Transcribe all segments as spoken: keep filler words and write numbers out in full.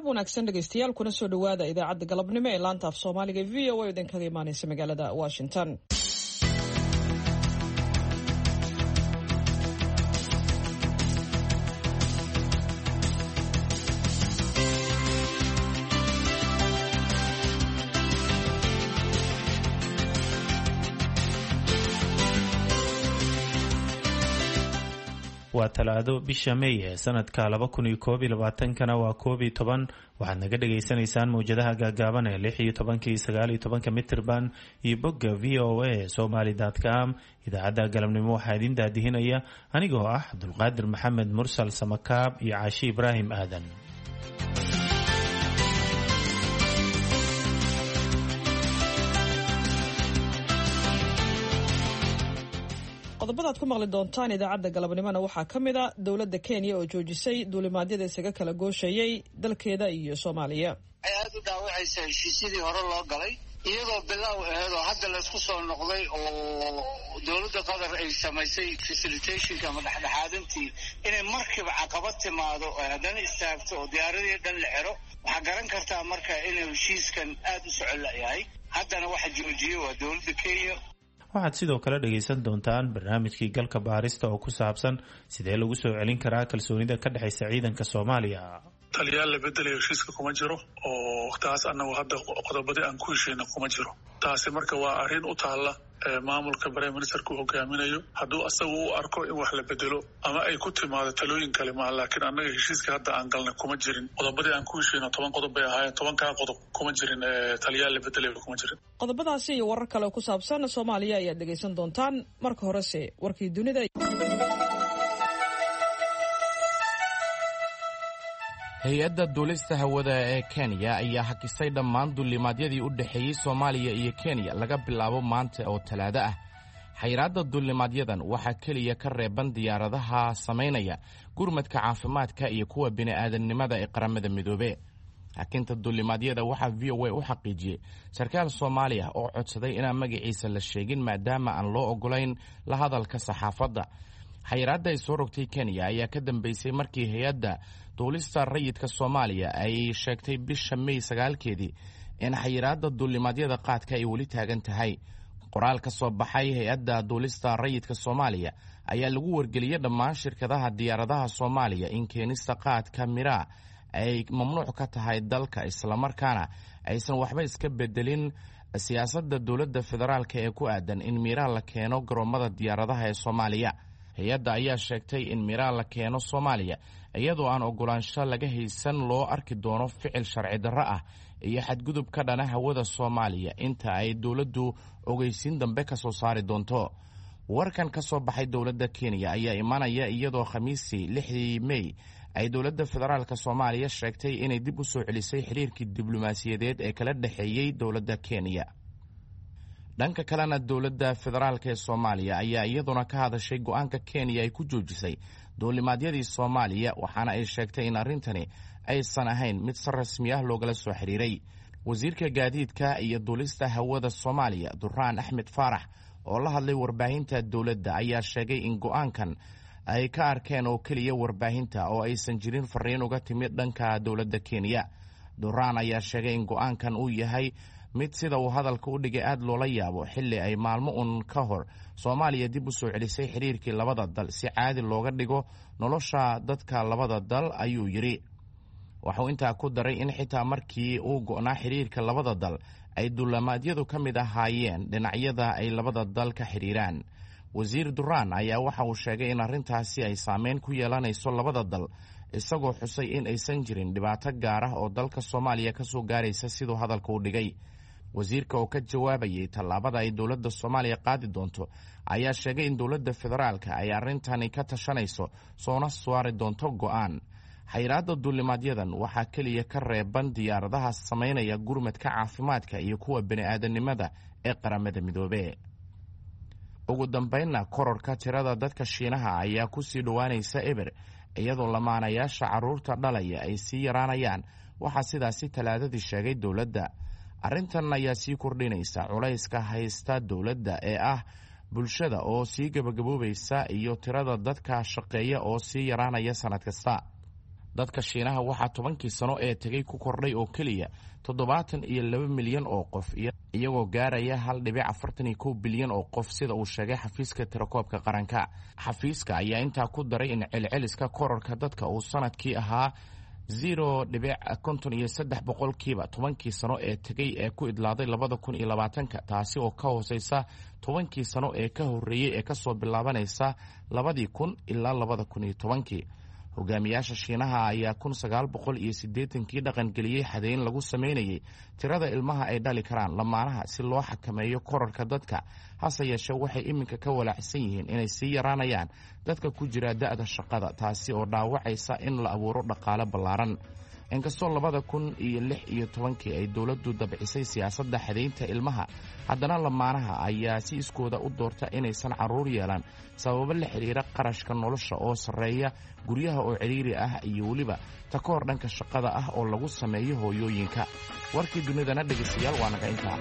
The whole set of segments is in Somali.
wanaagsan dhegaystayaal kuna soo dhawaada idaacadda galabnimo ee laanta af Soomaaliga V O A idinkaga imaanaysa magaalada Washington. waa talaado bisha May ee sanadka laba kun iyo koob iyo labaatan kana waa koob iyo toban waxaad naga dhageysanaysaan mowjadaha gaagaaban ee lix iyo toban iyo sagaal iyo toban mitirban iyo bogga v o a somali dot com. idaacadda galabnimo waxaa idin daadihinaya anigoo ah Abdulqaadir Maxamed Mursal Samakaab iyo Caashi Ibraahim Aadan. qodobada aad ku maqli doontaan idaacadda galabnimona waxaa ka mid a dowladda Kenya oo joojisay duulimaadyada isaga kala gooshayay dalkeeda iyo Soomaaliya. ay aad u dhaawacaysa heshiisyadii hore loo galay iyadoo bilow ahayd oo hadda la isku soo noqday oo dowladda Qatar ay samaysay facilitationka ama dhexdhexaadintii inay markiiba caqabad timaado oo haddana istaagto oo diyaaradii dhan la xiro waxaa garan kartaa marka inuu heshiiskan aad u socon layahay. haddana waxa joojiyey waa dowladda Kenya. waxaad sidoo kale dhagaysan doontaan barnaamijkii galka baarista oo ku saabsan sidee lagu soo celin karaa kalsoonida ka dhexaysa ciidanka Soomaaliya. taliyaal la bedelayo heshiiska kuma jiro oo taas annagu hadda qodobadii aan ku heshiina kuma jiro. taasi marka waa arrin u taalla maamulka prime ministerku hogaaminayo hadduu asagu u arko in wax la bedelo ama ay ku timaado talooyin kale ma laakiin annaga heshiiska hadda aan galnay kuma jirin. qodobadii aan ku heshiina toban qodob bay ahaayeen tobankaa qodob kuma jirin taliyaal la bedelayo kuma jirin. qodobadaasi iyo warar kale oo ku saabsan Soomaaliya ayaad dhagaysan doontaan. marka horese warkii dunida. hay-adda duulista hawada ee Kenya ayaa hakisay dhammaan duulimaadyadii u dhaxeeyay Soomaaliya iyo Kenya laga bilaabo maanta oo Talaado ah. xayiraadda duulimaadyadan waxaa kaliya ka reeban diyaaradaha sameynaya gurmadka caafimaadka iyo kuwa bini'aadanimada ee qaramada midoobe. hakinta duulimaadyada waxaa V O A u xaqiijiyey sarkaal Soomaali ah oo codsaday inaan magaciisa la sheegin maadaama aan loo ogolayn la hadalka saxaafadda. xayiraadda ay soo rogtay Kenya ayaa ka dambeysay markii hay-adda duulista rayidka Soomaaliya ay sheegtay bisha May sagaalkeedii in xayiraadda duulimaadyada qaadka ay weli taagan tahay. qoraal ka soo baxay hay-adda duulista rayidka Soomaaliya ayaa lagu wargeliyay dhammaan shirkadaha diyaaradaha Soomaaliya in keenista qaadka miraa ay mamnuuc ka tahay dalka islamarkaana aysan waxba iska bedelin siyaasadda dowladda federaalka ee ku aadan in miraa la keeno garoomada diyaaradaha ee Soomaaliya. hay-adda ayaa sheegtay in miraa la keeno Soomaaliya iyadoo aan ogolaansho laga haysan loo arki doono ficil sharci darro ah iyo xadgudub ka dhana hawada Soomaaliya inta ay dowladdu ogeysiin dambe ka soo saari doonto. warkan ka soo baxay dowladda Kenya ayaa imanaya iyadoo Khamiistii lixdii May ay dowladda federaalka Soomaaliya sheegtay inay dib u soo celisay xiriirkii diblomaasiyadeed ee kala dhaxeeyay dowladda Kenya. dhanka kalena dowladda federaalka ee Soomaaliya ayaa iyaduna ka hadashay go'aanka Kenya ay ku joojisay duulimaadyadii Soomaaliya waxaana ay sheegtay in arrintani aysan ahayn mid si rasmi ah loogala soo xiriiray. wasiirka gaadiidka iyo duulista hawada Soomaaliya Durraan Axmed Faarax oo la hadlay warbaahinta dowladda ayaa sheegay in go'aankan ay ka arkeen oo keliya warbaahinta oo aysan jirin fariin uga timid dhanka dowladda Kenya. Durraan ayaa sheegay in go'aankan uu yahay mid sida uu hadalka u dhigay aad loola yaabo xilli ay maalmo un ka hor Soomaaliya dib u soo celisay xiriirkii labada dal si caadi looga dhigo nolosha dadka labada dal ayuu yiri. waxuu intaa ku daray in xitaa markii uu go'naa xiriirka labada dal ay duulimaadyadu ka mid ahaayeen dhinacyada ay labada dal ka xiriiraan. wasiir Durraan ayaa waxa uu sheegay in arrintaasi ay saameyn ku yeelanayso labada dal isagoo xusay in aysan jirin dhibaato gaar ah oo dalka Soomaaliya ka soo gaaraysa siduu hadalka u dhigay. wasiirka oo ka jawaabayay tallaabada ay dowladda Soomaaliya qaadi doonto ayaa sheegay in dowladda federaalka ay arrintani ka tashanayso soona saari doonto go'aan. xayiraadda duulimaadyadan waxaa kaliya ka reeban diyaaradaha sameynaya gurmadka caafimaadka iyo kuwa bini'aadanimada ee qaramada midoobe. ugu dambeynna kororka tirada dadka Shiinaha ayaa ku sii dhowaanaysa eber iyadoo lamaanayaasha carruurta dhalaya ay sii yaraanayaan. waxaa sidaasi Talaadadii sheegay dowladda. arrintan ayaa sii kordhinaysa culayska haysta dowladda ee ah bulshada oo sii gabagaboobaysa iyo tirada dadka shaqeeya oo sii yaraanaya sanad kasta. dadka shiinaha waxaa tobankii sano ee tegey ku kordhay oo keliya toddobaatan iyo laba milyan oo qof iyagoo gaaraya hal dhibic afartan iyo kow bilyan oo qof sida uu sheegay xafiiska tirakoobka qaranka. xafiiska ayaa intaa ku daray in celceliska korarka dadka uu sanadkii ahaa zero dhibic konton iyo saddex boqolkiiba tobankii sano ee tegey ee ku idlaaday labada kun iyo labaatanka, taasi oo ka hooseysa tobankii sano ee ka horreeyey ee kasoo bilaabanaysa labadii kun ilaa labada kun iyo tobankii. hogaamiyaasha shiinaha ayaa kun sagaal boqol iyo siddeetankii dhaqangeliyey xadeyn lagu sameynayay tirada ilmaha ay dhali karaan lamaanaha si loo xakameeyo korarka dadka. hase yeeshee waxay iminka ka walaacsan yihiin inay sii yaraanayaan dadka ku jira da'da shaqada, taasi oo dhaawacaysa in la abuuro dhaqaale ballaaran. inkastoo labada kun iyo lix iyo tobankii ay dowladdu dabcisay siyaasadda xadaynta ilmaha, haddana lamaanaha ayaa si iskooda u doorta inaysan carruur yeelan sababo la xidhiira qarashka nolosha oo sarreeya, guryaha oo cidhiiri ah iyo weliba takoor dhanka shaqada ah oo lagu sameeyo hooyooyinka. warkii dunidana dhegaystayaal waa naga intaa.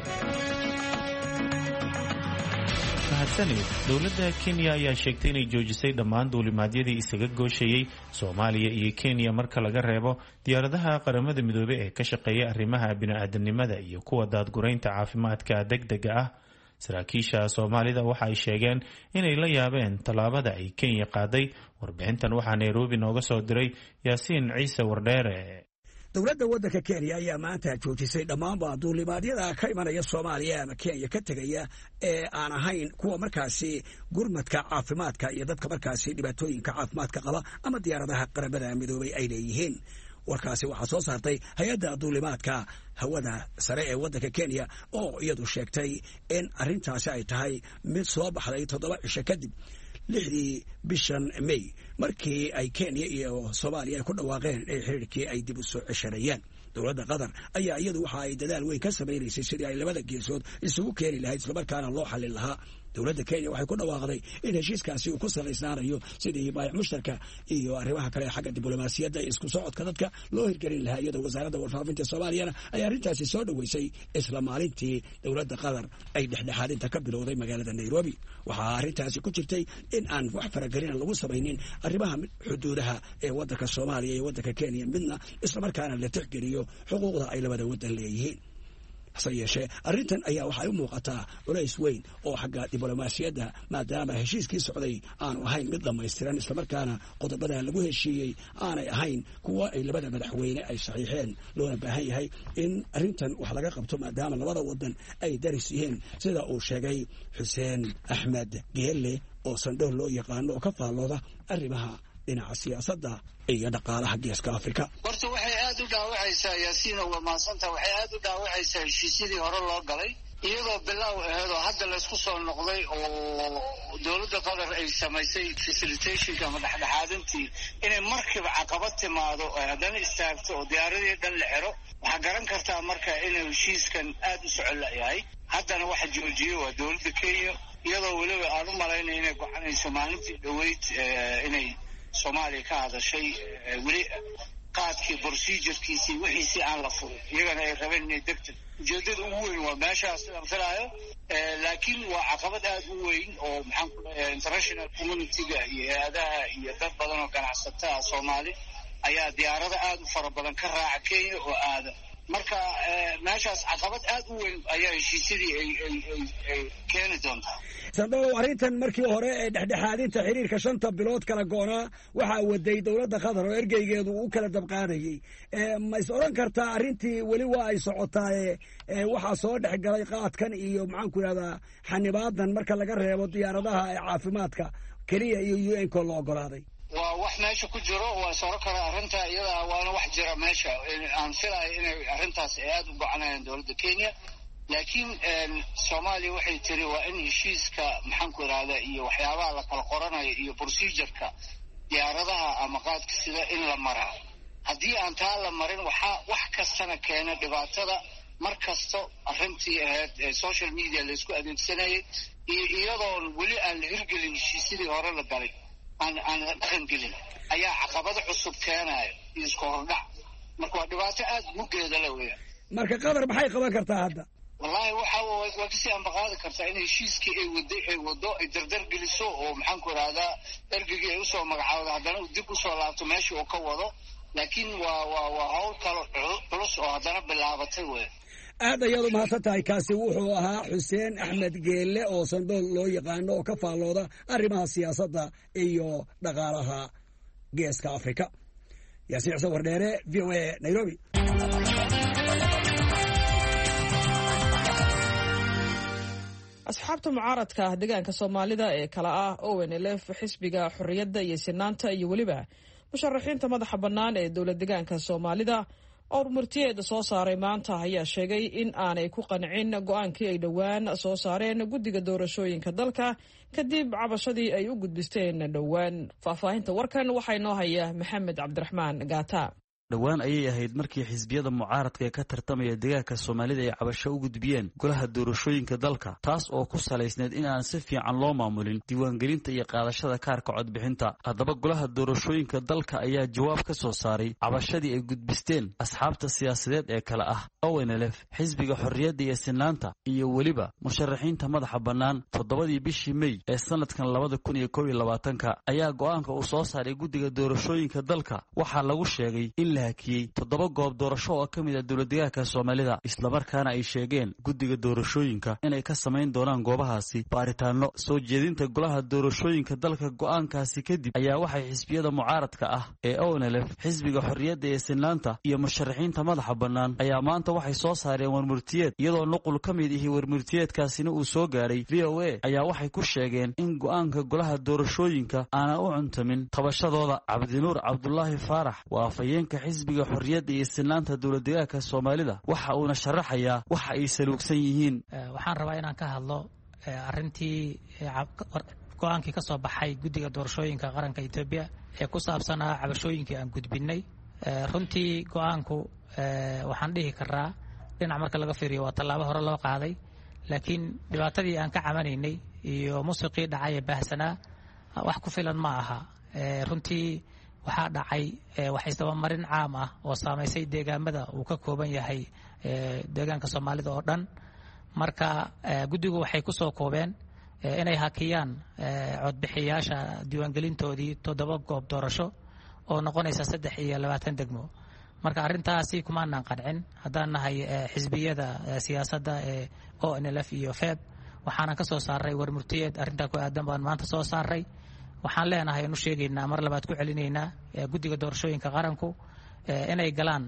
mahadsanid. dowladda Kenya ayaa sheegtay inay joojisay dhammaan duulimaadyadii isaga gooshayay Soomaaliya iyo Kenya marka laga reebo diyaaradaha qaramada midoobay ee ka shaqeeya arrimaha bini'aadanimada iyo kuwa daadguraynta caafimaadka degdega ah. saraakiisha Soomaalida waxa ay sheegeen inay la yaabeen tallaabada ay Kenya qaaday. warbixintan waxaa Nairobi nooga soo diray Yaasiin Ciise Wardheere. dowladda waddanka Kenya ayaa maanta joojisay dhammaanba duulimaadyada ka imanaya Soomaaliya ama Kenya ka tegaya ee aan ahayn kuwa markaasi gurmadka caafimaadka iyo dadka markaasi dhibaatooyinka caafimaadka qaba ama diyaaradaha qaramada midoobay ay leeyihiin. warkaasi waxaa soo saartay hay-adda duulimaadka hawada sare ee waddanka Kenya oo iyadu sheegtay in arrintaasi ay tahay mid soo baxday toddoba cisho kadib lixdii bishan May markii ay Kenya iyo Soomaaliya ku dhawaaqeen in xiriirkii ay dib u soo ceshanayeen. dowladda Qatar ayaa iyadu waxa ay dadaal weyn ka samaynaysay sidii ay labada geesood isugu keeni lahayd isla markaana loo xallin lahaa. dowladda Kenya waxay ku dhawaaqday in heshiiskaasi uu ku salaysnaanayo sidii baayac mushtarka iyo arrimaha kale xagga diblomaasiyadda iyo isku socodka dadka loo hirgelin lahaa, iyadoo wasaaradda warfaafinta Soomaaliyana ay arrintaasi soo dhoweysay isla maalintii dowladda Qatar ay dhexdhexaadinta ka bilowday magaalada Nairobi. waxaa arrintaasi ku jirtay in aan wax faragelin lagu samaynin arrimaha xuduudaha ee waddanka Soomaaliya iyo waddanka Kenya midna, isla markaana la tixgeliyo xuquuqda ay labada waddan leeyihiin. hase yeeshee arrintan ayaa waxay u muuqataa culays weyn oo xagga diblomaasiyadda maadaama heshiiskii socday aanu ahayn mid dhammaystiran, islamarkaana qodobada lagu heshiiyey aanay ahayn kuwa ay labada madaxweyne ay saxiixeen. loona baahan yahay in arrintan wax laga qabto maadaama labada waddan ay daris yihiin, sida uu sheegay Xuseen Axmed Geelle oo sandhool loo yaqaano oo ka faallooda arrimaha dhinaca siyaasadda iyo dhaqaalaha geeska Afrika. horta waxay aad u dhaawacaysaa Yaasiin oo maasanta waxay aad u dhaawacaysaa heshiisyadii hore loo galay iyadoo bilow ahayd oo hadda la isku soo noqday oo dowladda Qatar ay samaysay facilitation ama dhexdhexaadintii inay markiiba caqabad timaado oo haddana istaagto oo diyaaradii dhan la xiro. waxaa garan kartaa marka inuu heshiiskan aad u socon layahay. haddana waxa joojiyey waa dowladda Kenya, iyadoo weliba aan u malaynay inay gocanayso maalintii dhoweyd inay Soomaaliya ka hadashay weli qaadkii procedure-kiisii wixiisii aan la furin, iyagana ay rabeen inay degdeg. ujeedada ugu weyn waa meeshaas sidaan filaayo, laakiin waa caqabad aad u weyn oo maxaan ku leeyahay international community-ga iyo hay-adaha iyo dad badan oo ganacsatada Soomaali ayaa diyaarada aad u fara badan ka raaca Kenya oo aada. marka meeshaas caqabad aad u weyn ayaa heshiisyadii ay keeni doontaa. sandhow arrintan markii hore ee dhexdhexaadinta xiriirka shanta bilood kala goonaa waxaa waday dowladda Qatar oo ergeygeedu u kala dabqaadayay. ma is oran kartaa arrintii weli waa ay socotaa ee waxaa soo dhex galay qaadkan iyo maxaan ku yidhahdaa xanibaadan marka laga reebo diyaaradaha ee caafimaadka keliya iyo U N ko la ogolaaday? waa wax meesha ku jiro, waa soo kara arrinta iyada waana wax jira meesha. aan filayo inay arrintaas ay aad u gocanayaan dowladda Kenya, laakiin Soomaaliya waxay tiri waa in heshiiska maxaan ku yiraahdaa iyo waxyaabaha la kala qoranayo iyo procedure-ka diyaaradaha ama qaadka sida in la maraa. haddii aan taa la marin waxaa wax kastana keena dhibaatada. mar kasto arrintii ahayd social media la isku adeegsanayay iyo iyadoon weli aan la hirgelin heshiisyadii hore la galay aan aan la dhaqan gelin ayaa caqabado cusub keenaya iyo isku hordhac. marka waa dhibaato aad muggeeda la weeyaa. marka Qatar maxay qaban kartaa hadda? wallahi waxa waa kasii ambaqaadi kartaa in heshiiskii ay waday ay wado ay dardar geliso oo maxaan ku yiraahdaa ergigii ay usoo magacaawday haddana uu dib usoo laabto meeshii uu ka wado laakiin waa waa waa hawl kalo culus oo haddana bilaabatay wey. aad ayaad u mahadsan tahay. kaasi wuxuu ahaa xuseen axmed geelle oo sandool loo yaqaano oo ka faallooda arrimaha siyaasadda iyo dhaqaalaha geeska afrika. yaasiin xuseen wardheere, v o a, Nairobi. asxaabta mucaaradka ah deegaanka soomaalida ee kala ah O N L F, xisbiga xorriyadda iyo sinaanta iyo weliba musharaxiinta madaxa bannaan ee dowlad deegaanka soomaalida oo murtiyeeda soo saaray maanta ayaa sheegay in aanay ku qancin go-aankii ay dhowaan soo saareen guddiga doorashooyinka dalka kadib cabashadii ay u gudbisteen dhowaan. faahfaahinta warkan waxaa inoo haya maxamed cabdiraxmaan gaata. dhowaan ayay ahayd markii xisbiyada mucaaradka ee ka tartamaya deegaanka soomaalida ay cabasho u gudbiyeen golaha doorashooyinka dalka, taas oo ku salaysneed in aan si fiican loo maamulin diiwaangelinta iyo qaadashada kaarka codbixinta. haddaba golaha doorashooyinka dalka ayaa jawaab ka soo saaray cabashadii ay gudbisteen asxaabta siyaasadeed ee kale ah O N L F, xisbiga xorriyadda iyo sinaanta iyo weliba musharaxiinta madaxa bannaan. toddobadii bishii Mey ee sanadkan labada kun iyo kow iyo labaatanka ayaa go-aanka uu soo saaray guddiga doorashooyinka dalka waxaa lagu sheegay in la hakiyey toddoba goob doorasho oo ka mid ah dowladdeegaanka soomaalida, islamarkaana ay sheegeen guddiga doorashooyinka inay ka samayn doonaan goobahaasi baaritaano. soo jeedinta golaha doorashooyinka dalka go-aankaasi kadib ayaa waxay xisbiyada mucaaradka ah ee O N L F, xisbiga xorriyadda iyo sinaanta iyo musharaxiinta madaxa bannaan ayaa maanta waxay soo saareen warmurtiyeed, iyadoo nuqul ka mid ihi warmurtiyeedkaasina uu soo gaaray V O A ayaa waxay ku sheegeen in go-aanka golaha doorashooyinka aanan u cuntamin tabashadooda. cabdinuur cabdulaahi faarax waa afhayeenka xisbiga xorriyadda iyo sinaanta dowladdeegaanka soomaalida, waxa uuna sharaxayaa waxa ay saluugsan yihiin. waxaan rabaa inaan ka hadlo arrintii go-aankii ka soo baxay guddiga doorashooyinka qaranka Itoobiya ee ku saabsanaa cabashooyinkii aan gudbinay. runtii go-aanku waxaan dhihi karaa dhinac marka laga fiiriyo waa tallaabo hore loo qaaday, laakiin dhibaatadii aan ka camanaynay iyo musiqii dhacay ee baahsanaa wax ku filan ma aha. runtii waxaa dhacay wax isdabamarin caam ah oo saamaysay deegaamada uu ka kooban yahay deegaanka soomaalida oo dhan. marka guddigu waxay ku soo koobeen inay hakiyaan codbixiyaasha diiwaangelintoodii toddoba goob doorasho oo noqonaysa saddex iyo labaatan degmo. marka arrintaasi kumaanaan qancin haddaan nahay xisbiyada siyaasadda ee O N L F iyo F E B. waxaanan ka soo saaray warmurtiyeed arrintaa ku aadan baan maanta soo saaray. waxaan leenahay inu sheegaynaa mar labaad ku celinaynaa guddiga doorashooyinka qaranku inay galaan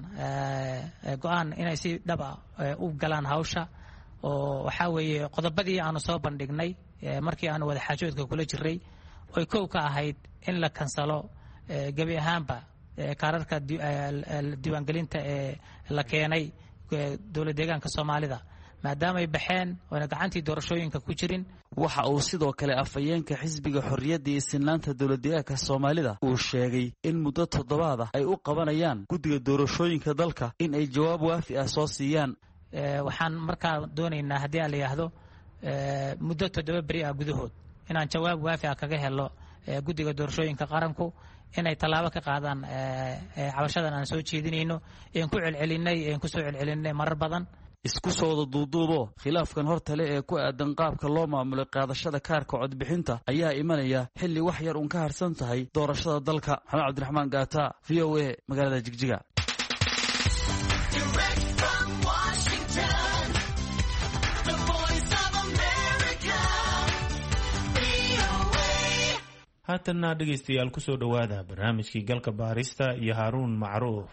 go-aan inay si dhaba u galaan hawsha. oo waxaa weeye qodobadii aanu soo bandhignay markii aanu wada xaajoodka kula jiray oy kow ka ahayd in la kansalo gebi ahaanba kaararka diiwaangelinta ee la keenay dowlad deegaanka soomaalida maadaamay baxeen oona gacantii doorashooyinka ku jirin. waxa uu sidoo kale afhayeenka xisbiga xorriyadda iyo sinaanta dowladdeegaanka soomaalida uu sheegay in muddo toddobaad ah ay u qabanayaan guddiga doorashooyinka dalka in ay jawaab waafi ah soo siiyaan. waxaan markaa doonaynaa haddii aan la yidhaahdo muddo toddoba beri ah gudahood inaan jawaab waafi ah kaga helo guddiga doorashooyinka qaranku inay tallaabo ka qaadaan cabashadan aan soo jeedinayno een ku celcelinay een ku soo celcelinay marar badan. isku soo wada duuduubo khilaafkan hortale ee ku aadan qaabka loo maamulay qaadashada kaarka codbixinta ayaa imanaya xilli wax yar uun ka harsan tahay doorashada dalka. maxamed cabdiraxmaan gaata, V O A, magaalada Jigjiga. haatanna dhegaystayaal ku soo dhowaada barnaamijkii galka baarista iyo haaruun macruuf.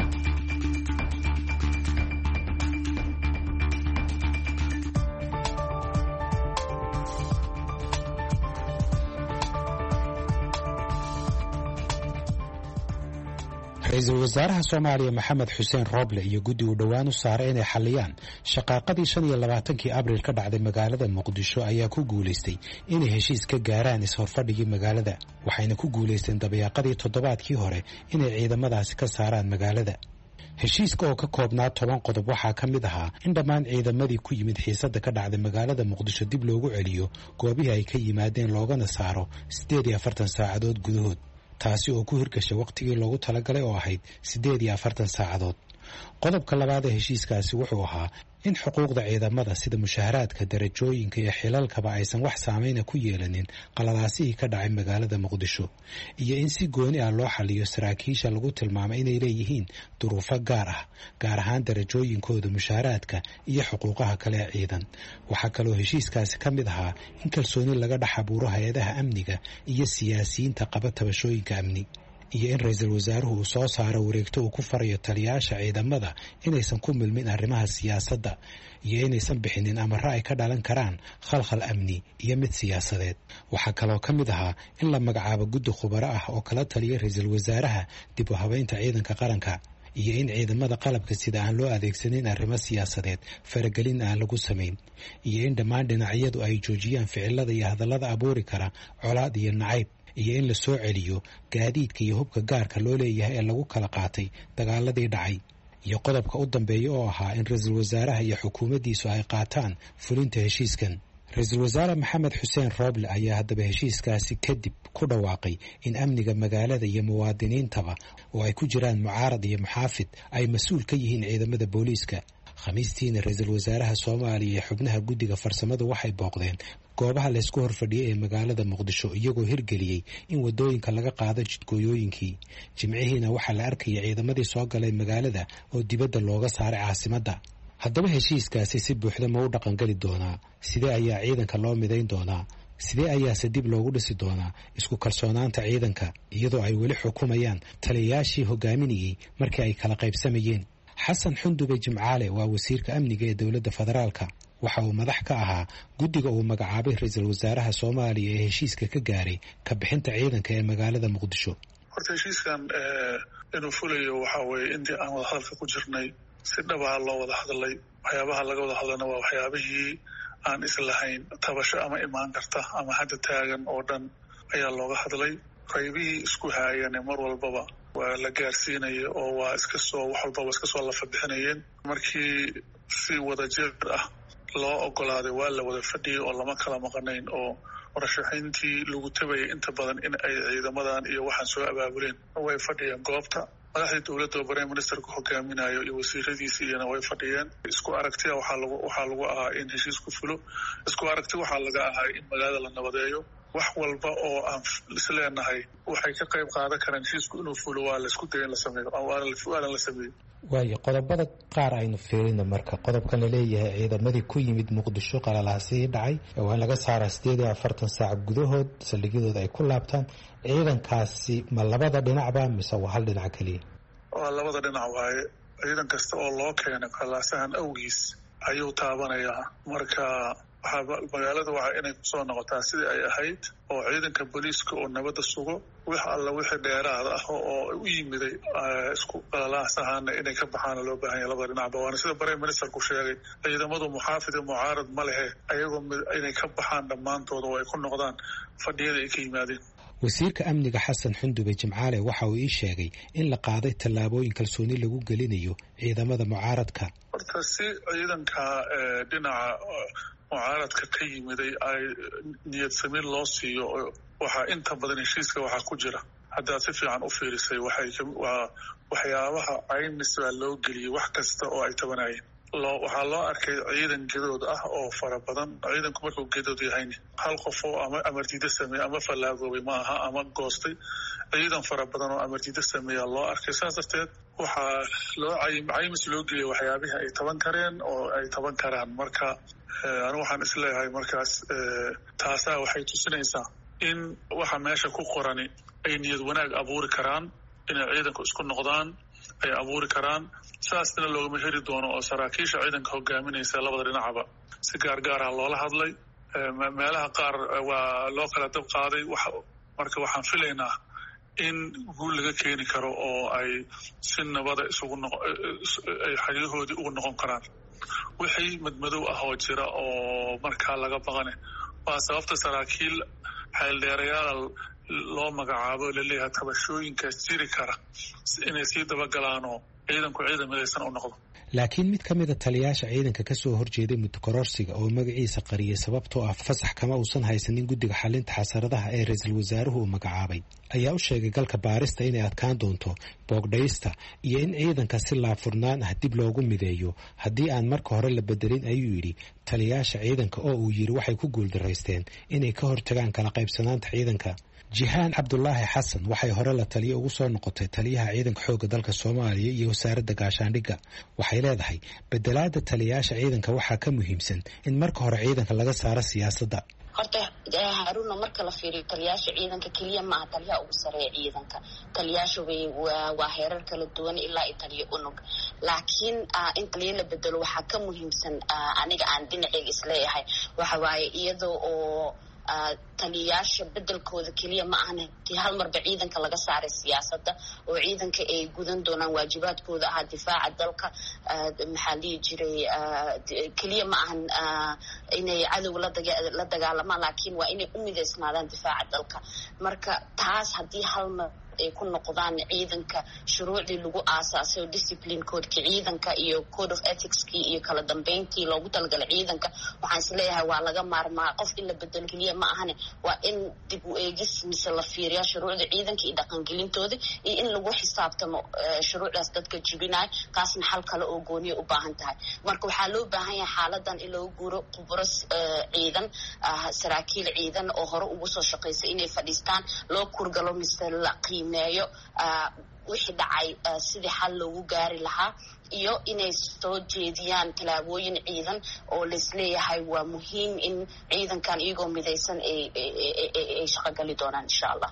ra-iisul wasaaraha soomaaliya maxamed xuseen rooble iyo guddi uu dhowaan u saaray inay xalliyaan shaqaaqadii shan iyo labaatankii abriil ka dhacday magaalada muqdisho ayaa ku guulaystay inay heshiis ka gaaraan is-horfadhigii magaalada, waxayna ku guulaysteen dabayaaqadii toddobaadkii hore inay ciidamadaasi ka saaraan magaalada. heshiiska oo ka koobnaa toban qodob waxaa ka mid ahaa in dhammaan ciidamadii ku yimid xiisadda ka dhacday magaalada muqdisho dib loogu celiyo goobihii ay ka yimaadeen loogana saaro siddeed iyo afartan saacadood gudahood, taasi oo ku hirgashay wakhtigii loogu talagalay oo ahayd siddeed iyo afartan saacadood. qodobka labaad ee heshiiskaasi wuxuu ahaa in xuquuqda ciidamada sida mushaharaadka darajooyinka iyo xilalkaba aysan wax saameyna ku yeelanin qaladaasihii ka dhacay magaalada muqdisho iyo in si gooni ah loo xaliyo saraakiisha lagu tilmaamay inay leeyihiin duruufo gaar ah gaar ahaan darajooyinkooda mushaharaadka iyo xuquuqaha kale ee ciidan. waxaa kaloo heshiiskaasi ka mid ahaa in kalsooni laga dhex abuuro hay-adaha amniga iyo siyaasiyiinta qaba tabashooyinka amni iyo in ra-iisul wasaaruhu uu soo saaro wareegto uu ku farayo taliyayaasha ciidamada inaysan ku milmin arrimaha siyaasadda iyo inaysan bixinin amaro ay ka dhalan karaan khalkhal amni iyo mid siyaasadeed. waxaa kaloo ka mid ahaa in la magacaabo guddi khubaro ah oo kala taliya ra-iisul wasaaraha dib u habeynta ciidanka qaranka iyo in ciidamada qalabka sida aan loo adeegsanin arrimo siyaasadeed faragelin aan lagu samayn iyo in dhammaan dhinacyadu ay joojiyaan ficilada iyo hadallada abuuri kara colaad iyo nacayb iyo in la soo celiyo gaadiidka iyo hubka gaarka loo leeyahay ee lagu kala qaatay dagaaladii dhacay iyo qodobka u dambeeya oo ahaa in ra-iisul wasaaraha iyo xukuumaddiisu ay qaataan fulinta heshiiskan. ra-iisul wasaare maxamed xuseen rooble ayaa haddaba heshiiskaasi kadib ku dhawaaqay in amniga magaalada iyo muwaadiniintaba oo ay ku jiraan mucaarad iyo muxaafid ay mas-uul ka yihiin ciidamada booliiska. khamiistiina ra-iisul wasaaraha soomaaliya iyo xubnaha guddiga farsamadu waxay booqdeen goobaha laysku horfadhiyay ee magaalada muqdisho iyagoo hirgeliyey in waddooyinka laga qaado jidgooyooyinkii. jimcihiina waxaa la arkayay ciidamadii soo galay magaalada oo dibadda looga saaray caasimadda. haddaba heshiiskaasi si buuxda ma u dhaqangeli doonaa? sidee ayaa ciidanka loo midayn doonaa? sidee ayaase dib loogu dhisi doonaa isku kalsoonaanta ciidanka iyadoo ay weli xukumayaan taliyayaashii hogaaminayey markii ay kala qaybsamayeen? xasan xundube jimcaale waa wasiirka amniga ee dowladda federaalka. waxa uu madax ka ahaa guddiga uu magacaabay ra-iisul wasaaraha soomaaliya ee heshiiska ka gaaray ka bixinta ciidanka ee magaalada muqdisho. horta heshiiskan inuu fulayo waxaa weeye intii aan wada hadalka ku jirnay si dhabaha loo wada hadlay. waxyaabaha laga wada hadlana waa waxyaabihii aan islahayn tabasho ama imaan karta ama hadda taagan oo dhan ayaa looga hadlay. qaybihii isku haayane mar walbaba waa la gaarsiinaya oo waa iska soo wax walbaba iska soo lafa bixinayeen. markii si wada jir ah loo ogolaaday waa la wada fadhiyay oo lama kala maqanayn oo murashaxiintii lagu tabayay inta badan in ay ciidamadan iyo waxaan soo abaabuleen way fadhiyeen goobta. madaxdii dowladda oo prime ministerku hogaaminayo iyo wasiiradiisi iyana way fadhiyeen. isku aragtiya waxaa lagu waxaa lagu ahaa in heshiisku fulo. isku aragti waxaa laga ahaa in magaalada la nabadeeyo. wax walba oo aan isleenahay waxay ka qayb qaadan karaan heshiisku inuu fulo waa laisku daya in la sameeyo waana la sameeyo. waayo qodobada qaar aynu fiirina marka qodobkan laleeyahay ciidamadii ku yimid muqdisho qalalaasihii dhacay waa in laga saaraa sideed iyo afartan saac gudahood saldhigyadooda ay ku laabtaan. ciidankaasi ma labada dhinacba mise waa hal dhinac keliya? waa labada dhinac waaye. ciidan kasta oo loo keenay qalaasahan awgiis ayuu taabanayaa. marka waxaa magaalada waa inay kusoo noqotaa sidii ay ahayd oo ciidanka booliiska oo nabadda sugo wax alla wixii dheeraada ah oo u yimiday isku qalalaasahana inay ka baxaana loo baahan yahay labada dhinacba. waana sida prime ministerku sheegay ciidamadu muxaafid iyo mucaarad ma lehe ayagoo inay ka baxaan dhammaantooda oo ay ku noqdaan fadhiyada ay ka yimaadeen. wasiirka amniga xasan xundube jimcaale waxa uu ii sheegay in la qaaday tallaabooyin kalsooni lagu gelinayo ciidamada mucaaradka. horta si ciidanka dhinaca mucaaradka ka yimiday ay niyad samiir loo siiyo waxaa inta badan heshiiska waxaa ku jira haddaad si fiican u fiirisay waxay waa waxyaabaha caymis baa loo geliyey wax kasta oo ay tabanayeen. loo waxaa loo arkay ciidan gedood ah oo fara badan. ciidanku markuu gedood yahayni hal qof oo ama amardiida sameeye ama fallaagoobay ma aha ama goostay. ciidan fara badan oo amardiida sameeyaa loo arkay. saas darteed waxaa loo caymis loo geliyay waxyaabihii ay taban kareen oo ay taban karaan. marka anigu waxaan isleeyahay markaas taasaa waxay tusinaysaa in waxa meesha ku qorani ay niyad wanaag abuuri karaan inay ciidanku isku noqdaan ay abuuri karaan. saasna loogama heri doono oo saraakiisha ciidanka hogaaminaysa labada dhinacba si gaargaarah loola hadlay. meelaha qaar waa loo kala dab qaaday. marka waxaan filaynaa in guul laga keeni karo oo ay si nabada isugu ay xeryahoodii ugu noqon karaan. wixii madmadow ah oo jira oo markaa laga baqane waa sababta saraakiil xeeldheerayaal loo magacaabo laleeyahay tabashooyinkaas jiri kara inay sii dabagalaanoo ciidanku ciidan midaysan u noqdo. laakiin mid ka mid a taliyaasha ciidanka ka soo horjeeday muddo kororsiga oo magaciisa qariyay sababtoo ah fasax kama uusan haysanin guddiga xalinta xasaradaha ee ra-iisul wasaaruhu uu magacaabay ayaa u sheegay galka baarista inay adkaan doonto boogdhaysta iyo in ciidanka si laafurnaan ah dib loogu mideeyo haddii aan marka hore la bedelin ayuu yidhi taliyaasha ciidanka oo uu yidhi waxay ku guuldaraysteen inay ka hortagaan kala qaybsanaanta ciidanka. jihaan cabdulaahi xasan waxay hore la taliyo ugu soo noqotay taliyaha ciidanka xoogga dalka soomaaliya iyo wasaaradda gaashaandhigga waxay leedahay bedelaada taliyaasha ciidanka waxaa ka muhiimsan in marka hore ciidanka laga saaro siyaasadda. horta haruuna marka la fiiriyo taliyaasha ciidanka keliya maaha taliyaha ugu sareeya ciidanka taliyaasha way waa heerar kala duwan ilaa i taliyo unug laakiin in taliya la bedelo waxaa ka muhiimsan aniga aan dhinaceyga isleeyahay waxa waaye iyadoo oo taliyaasha bedelkooda keliya ma ahan hal marba ciidanka laga saaray siyaasadda oo ciidanka ay gudan doonaan waajibaadkooda ahaa difaaca dalka maxaa dhihi jiray keliya ma ahan inay cadow la dagaalamaan laakiin waa inay u midaysnaadaan difaaca dalka marka taas haddii hal mar ay ku noqdaan ciidanka shuruucdii lagu aasaasay oo discipline codeka ciidanka iyo code of ethicskii iyo kala dambeyntii loogu talagalay ciidanka waxaan isleeyahay waa laga maarmaa qof in la bedelo keliya ma ahane waa in dib u eegis mise la fiiriyaa shuruucda ciidanka iyo dhaqangelintooda iyo in lagu xisaabtamo shuruucdaas dadka jibinayo taasna xal kale oo gooniya u baahan tahay marka waxaa loo baahan yahay xaaladan in loogu guuro khuburo ciidan saraakiil ciidan oo hore ugu soo shaqaysay inay fadhiistaan loo kurgalo mise la qiimeeyo wixii dhacay sidii xal loogu gaari lahaa iyo inay soo jeediyaan tallaabooyin ciidan oo laisleeyahay waa muhiim in ciidankan iyagoo midaysan ay shaqogali doonaan insha allah.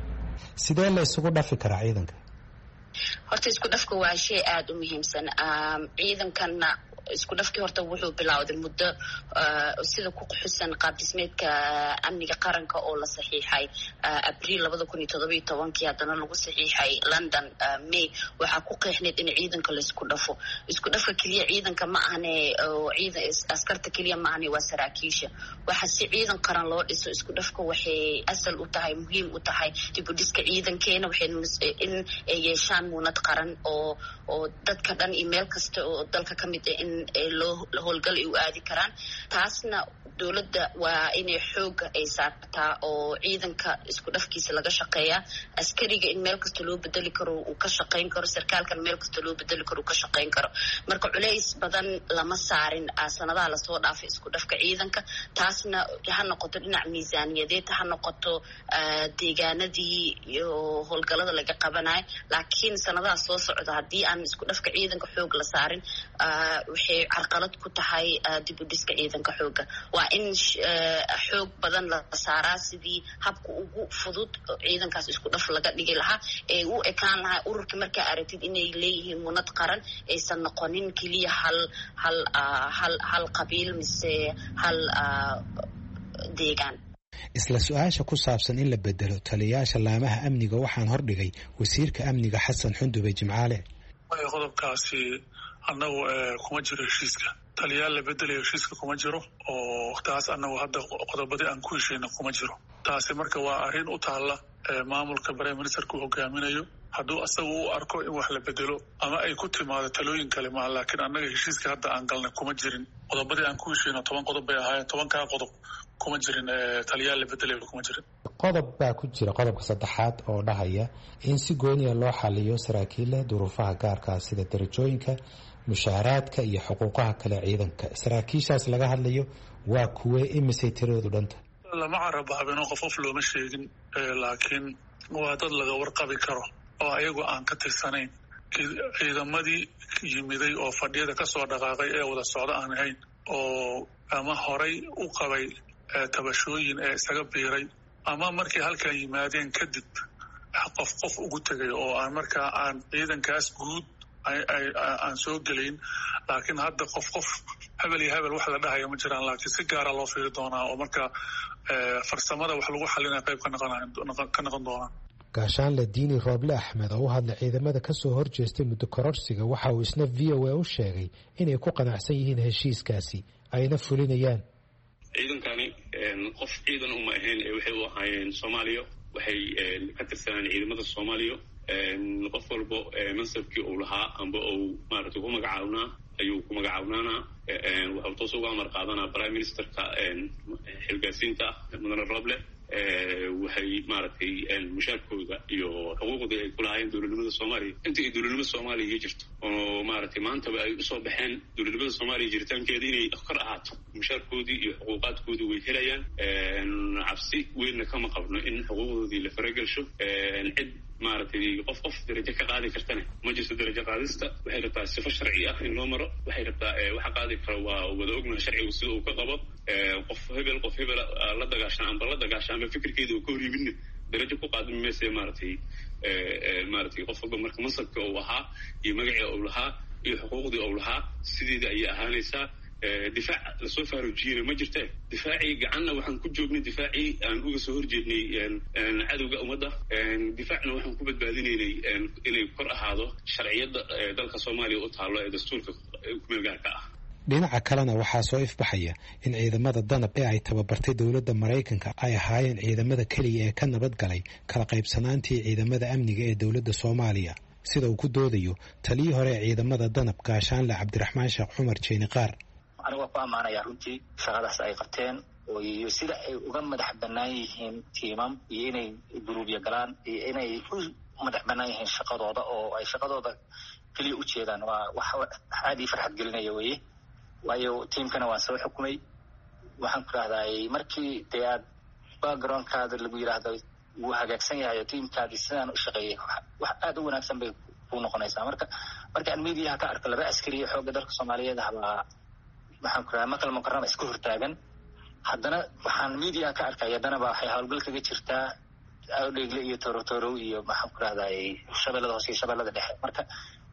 sidee la isugu dhafi karaa ciidanka? horta isku dhafka waa shay aada u muhiimsan ciidankanna isku dhafkii horta wuxuu bilowday muddo sida ku xusan qaab dhismeedka amniga qaranka oo la saxiixay abriil labada kun iyo todoba iyo tobankii haddana lagu saxiixay london may waxaa ku qeexneyd in ciidanka laisku dhafo isku dhafka keliya ciidanka ma ahane ciidan askarta keliya ma ahane waa saraakiisha waxa si ciidan qaran loo dhiso isku dhafka waxay asal u tahay muhiim u tahay dib u dhiska ciidankeena waxay in ay yeeshaan muunad qaran oo oo dadka dhan iyo meel kasta oo dalka ka mid ah in loo howlgal ay u aadi karaan taasna dowladda waa inay xooga ay saartaa oo ciidanka isku dhafkiisa laga shaqeeyaa askariga in meel kasta loo bedeli karo uu ka shaqayn karo sarkaalkan meel kasta loo bedeli karo uu ka shaqayn karo marka culays badan lama saarin sanadaha lasoo dhaafay isku dhafka ciidanka taasna ha noqoto dhinac miisaaniyadeed ha noqoto deegaanadii iyo howlgalada laga qabanayo laakiin sanadaha soo socda haddii aan isku dhafka ciidanka xoog la saarin waxay carqalad ku tahay dib u dhiska ciidanka xooga waa in xoog badan la saaraa sidii habka ugu fudud ciidankaas isku dhaf laga dhigi lahaa ee u ekaan lahaa ururka markaa aragtid inay leeyihiin munad qaran aysan noqonin keliya hal hal hal hal qabiil mise hal deegaan. isla su-aasha ku saabsan in la bedelo taliyaasha laamaha amniga waxaan hordhigay wasiirka amniga xasan xundube jimcaale. qodobkaasi annagu kuma jiro heshiiska taliyaal la bedelayo heshiiska kuma jiro oo taas annagu hadda qodobadii aan ku heshayna kuma jiro taasi marka waa arrin u taalla maamulka prime ministerka uu hogaaminayo hadduu asaga u arko in wax la bedelo ama ay ku timaado talooyin kale maa laakiin annaga heshiiska hadda aan galnay kuma jirin qodobadii aan ku heshayna toban qodob bay ahaayeen tobankaa qodob kuma jirin taliyaal la bedelayo kuma jirin. qodob baa ku jira qodobka saddexaad oo dhahaya in si gooniya loo xaliyo saraakiilla duruufaha gaarkaa sida darajooyinka mushaaraadka iyo xuquuqaha kale ciidanka saraakiishaas laga hadlayo waa kuwee imisay tiradoodu dhanta lama carabaabino qof qof looma sheegin laakiin waa dad laga warqabi karo oo ayagu aan ka tirsanayn ciidamadii yimiday oo fadhiyada kasoo dhaqaaqay ee wada socdo aan ahayn oo ama horay u qabay tabashooyin ee isaga biiray ama markay halkan yimaadeen kadib qof qof ugu tegay oo aan markaa aan ciidankaas guud aan soo gelayn laakiin hadda qof qof hebel iyo hebel wax la dhahaya ma jiraan laakiin si gaara loo fiiri doonaa oo marka farsamada wax lagu xalinaya qayb ka noqon doonaa. gaashaanle diini rooble axmed oo u hadlay ciidamada kasoo horjeestay muddo kororsiga waxa uu isna v o a u sheegay inay ku qanacsan yihiin heshiiskaasi ayna fulinayaan. ciidankani qof ciidan uma ahayn waxay u ahaayeen soomaaliya waxay ka tirsanaan ciidamada soomaaliya qof walbo mansabkii uu lahaa amba uu maaragtay ku magacaabnaa ayuu ku magacaawnanaa waxuu toos uga amar qaadanaa prime ministerka xilgaasiinta mudane Roble waxay maaragtay mushaarkooda iyo xuquuqda ay ku lahaayeen dowladnimada Soomaaliya intii ay dowladnimada Soomaaliya jirto oo maaragtay maantaba ay u soo baxeen dowladnimada Soomaaliya jiritaankeeda inay kor ahaato mushaarkoodii iyo xuquuqaadkoodii way helayaan cabsi weynna kama qabno in xuquuqdoodii la faragasho cid maaragtay qof qof darajo ka qaadi kartana ma jirto darajo qaadista waxay rabtaa sifo sharci ah in loo maro waxay rabtaa waxa qaadi kara waa wada ognahay sharcigu sida uu ka qabo qof hebel qof hebel la dagaashan amba la dagaashan amba fikirkeeda uu ka hor yimidna darajo ku qaadmi maysa maaragtay maaragtay qof walba marka mansabka uu ahaa iyo magacii uu lahaa iyo xuquuqdii uu lahaa sideeda ayay ahaanaysaa difaac lasoo faaruujiyeyna ma jirte difaacii gacanna waxaan ku joognay difaacii aan uga soo horjeednay cadowga ummadda difaacna waxaan ku badbaadinaynay inay kor ahaado sharciyadda dalka Soomaaliya u taalo ee dastuurka kumeel gaarka ah dhinaca kalena waxaa soo ifbaxaya in ciidamada danab ee ay tababartay dowladda Maraykanka ay ahaayeen ciidamada keliya ee ka nabadgalay kala qaybsanaantii ciidamada amniga ee dowladda Soomaaliya sida uu ku doodayo taliyii hore ee ciidamada danab gaashaanle Cabdiraxmaan Sheekh Cumar Jeeni Qaar aniga ku amaanaya runtii shaqadaas ay qabteen oo iyo sida ay uga madax bannaan yihiin tiimam iyo inay guruubyo galaan iyo inay u madax bannaan yihiin shaqadooda oo ay shaqadooda keliya u jeedaan waa wax aad ii farxad gelinaya weeye waayo tiimkana waan soo xukumay waxaan ku rahdaay markii dee aad backgroundkaada lagu yidhaahdo wuu hagaagsan yahay tiimkaadii sidaan u shaqeeyey wax aad u wanaagsan bay ku noqonaysaa marka markaan miidiyaha ka arko laba askari xoogga dalka Soomaaliyeed habaa waxaan ku rahaa makal mukarrama isku hortaagan haddana waxaan miidiyaha ka arkaya danaba waxay howlgal kaga jirtaa awdheegle iyo torotoro iyo maxaan ku rahdaay shabeellada hoose iyo shabeellada dhexe marka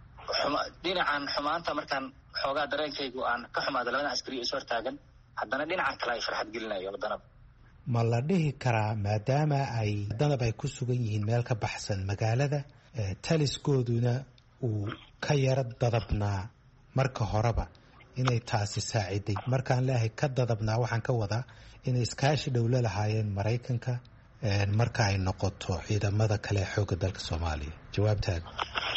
dhinacan xumaanta markaan xoogaa dareenkaygu aan ka xumaado labada askari is hortaagan haddana dhinacan kale ay farxad gelinayo danab ma la dhihi karaa maadaama ay danab ay ku sugan yihiin meel ka baxsan magaalada taliskooduna uu ka yara dadabnaa marka horeba inay taasi saaciday markaan leeyahay ka dadabnaa waxaan ka wadaa inay iskaashi dhow la lahaayeen Maraykanka marka ay noqoto ciidamada kale xoogga dalka Soomaaliya jawaabtaada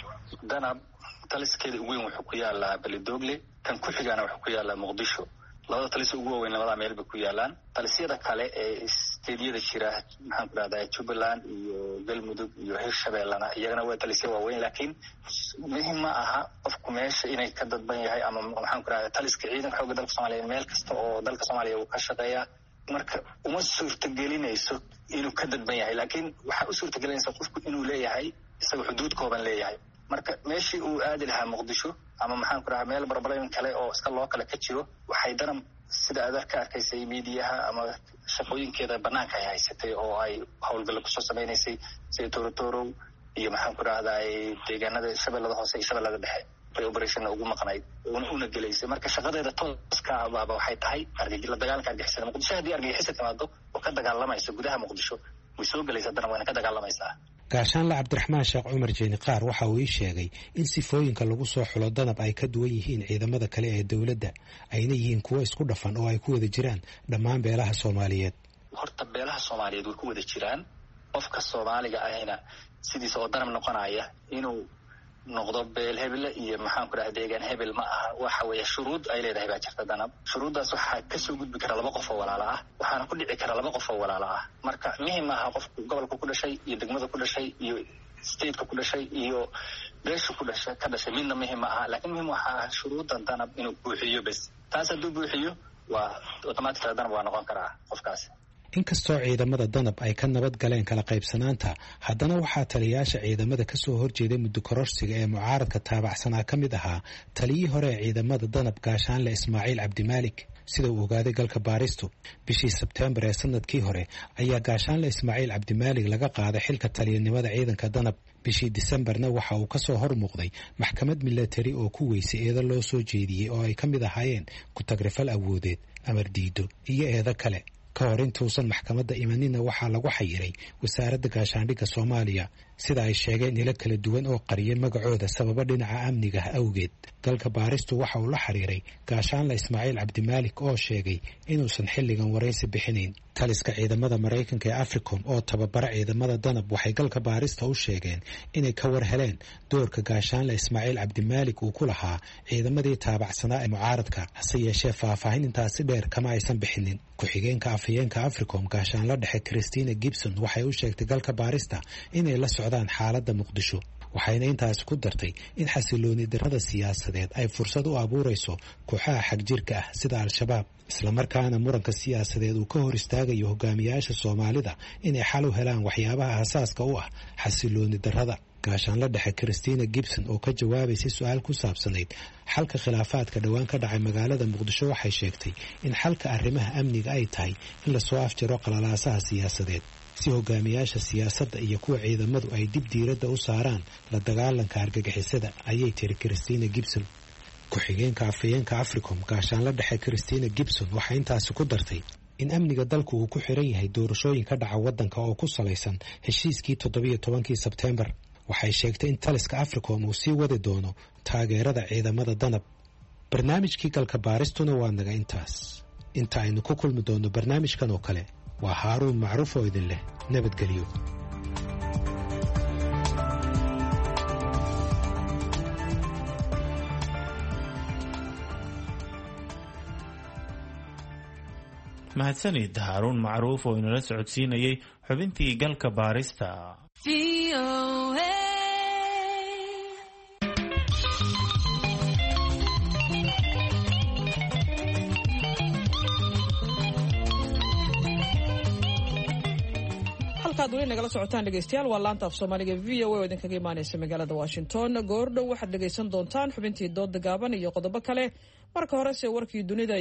danab taliskeeda ugu weyn wuxuu ku yaalaa Balidogle kan ku xigana wuxuu ku yaalaa Muqdisho labada talis ugu weyn labada meel bay ku yaalaan talisyada kale ee steediyada jira maxaan ku rahdaa Jubaland iyo Galmudug iyo Hirshabeellana iyagana waa talisyo waaweyn laakiin muhiim ma aha qofku meesha inay ka dadban yahay ama maxaan ku rahdaa taliska ciidanka xoogga dalka Soomaaliya meel kasta oo dalka Soomaaliya uu ka shaqeeyaa marka uma suurtagelinayso inuu ka dadban yahay laakiin waxa u suurtagelinaysa qofku inuu leeyahay isaga xuduud kooban leeyahay marka meeshii uu aadi lahaa Muqdisho ama maxaan ku rahaa meel barbareyn kale oo iska loo kale ka jiro waxay danab sida aad ka arkaysay miidiyaha ama shaqooyinkeeda banaanka ay haysatay oo ay howlgal ku soo sameynaysay sida torotoro iyo maxaan ku rahdaa deegaanada shabeellada hoose iyo shabeellada dhexe bay operation ugu maqnayd una gelaysay marka shaqadeeda tooska ah waxay tahay argagixisada dagaalka argagixisada Muqdisho haddii argagixisada timaado oo ka dagaalamaysa gudaha Muqdisho way soo galaysaa dana wayna ka dagaalamaysaa gaashaanle Cabdiraxmaan Sheekh Cumar Jeeni Qaar waxa uu sheegay in sifooyinka lagu soo xulo danab ay ka duwan yihiin ciidamada kale ee dawladda ayna yihiin kuwa isku dhafan oo ay ku wada jiraan dhammaan beelaha Soomaaliyeed horta beelaha Soomaaliyeed way ku wada jiraan qofka Soomaaliga ahina sidiisa oo danab noqonaya inuu noqdo beel hebel iyo maxaan ku rahdaa deegaan hebel ma aha waxa weeye shuruud ay leedahay baa jirta danab shuruudaas waxa ka soo gudbi kara laba qof oo walaalo ah waxaana ku dhici kara laba qof oo walaalo ah marka muhiim aha qofku gobolka ku dhashay iyo degmada ku dhashay iyo state-ka ku dhashay iyo beesha ku dhashay ka dhashay midna muhiim aha laakiin muhiim waxa shuruudan danab inuu buuxiyo bas taas hadduu buuxiyo waa automatically danab waa noqon karaa qofkaas inkastoo ciidamada danab ay ka nabad galeen kala qaybsanaanta haddana waxaa taliyayaasha ciidamada ka soo horjeeday muddo kororsiga ee mucaaradka taabacsanaa ka mid ahaa taliyii hore ee ciidamada danab gaashaanle Ismaaciil Cabdimaalik sida uu ogaaday galka baaristu bishii Sebtembar ee sanadkii hore ayaa gaashaanle Ismaaciil Cabdimaalik laga qaaday xilka taliyanimada ciidanka danab bishii Decemberna waxa uu ka soo hormuuqday maxkamad military oo ku weysay eedo loo soo jeediyey oo ay ka mid ahaayeen ku tagrifal awoodeed amar diido iyo eedo kale ka hor intuusan maxkamadda imanina waxaa lagu xayiray wasaaradda gaashaandhigga soomaaliya sida ay sheegeen ilo kala duwan oo qariyay magacooda sababo dhinaca amniga awgeed. galka baaristu waxa uu la xiriiray gaashaanle ismaaciil cabdimaalik oo sheegay inuusan xilligan waraysi bixinayn. taliska ciidamada maraykanka ee africom oo tababara ciidamada danab waxay galka baarista u sheegeen inay ka war heleen doorka gaashaanle ismaaciil cabdimaalik uu ku lahaa ciidamadii taabacsanaa ee mucaaradka, hase yeeshee faahfaahin intaasi dheer kama aysan bixinin. ku-xigeenka afhayeenka africom gaashaanle dhexe christina gibson waxay u sheegtay galka baarista inay la socdaan xaaladda muqdisho, waxayna intaasi ku dartay in xasilooni darrada siyaasadeed ay fursad u abuurayso kooxaha xagjirka ah sida al-shabaab, islamarkaana muranka siyaasadeed uu ka hor istaagayo hogaamiyaasha soomaalida inay xal u helaan waxyaabaha asaaska u ah xasilooni darrada. gaashaanle dhexe christina gibson oo ka jawaabaysay su-aal ku saabsanayd xalka khilaafaadka dhowaan ka dhacay magaalada muqdisho waxay sheegtay in xalka arrimaha amniga ay tahay in lasoo afjaro qalalaasaha siyaasadeed si hogaamiyaasha siyaasadda iyo kuwa ciidamadu ay dib diiradda u saaraan la dagaalanka argagixisada, ayay tiri christina gibson. ku-xigeenka afhayeenka africom gaashaanle dhexe christina gibson waxay intaasi ku dartay in amniga dalku uu ku xiran yahay doorashooyin ka dhaca waddanka oo ku salaysan heshiiskii toddobiyo tobankii sebteembar. waxay sheegtay in taliska africom uu sii wadi doono taageerada ciidamada danab. barnaamijkii galka baaristuna waa naga intaas. inta aynu ku kulmi doonno barnaamijkan oo kale, waa haaruun macruuf oo idin leh nabadgelyo. mahadsanid haaruun macruuf oo inala socodsiinayay xubintii galka baarista. halkaad weli nagala socotaan dhegeystayaal waa laanta af soomaaliga v o a oo idinkaga imaaneysa magaalada washington. goordhow waxaad dhegeysan doontaan xubintii dooda gaaban iyo qodobo kale. marka horese warkii dunida.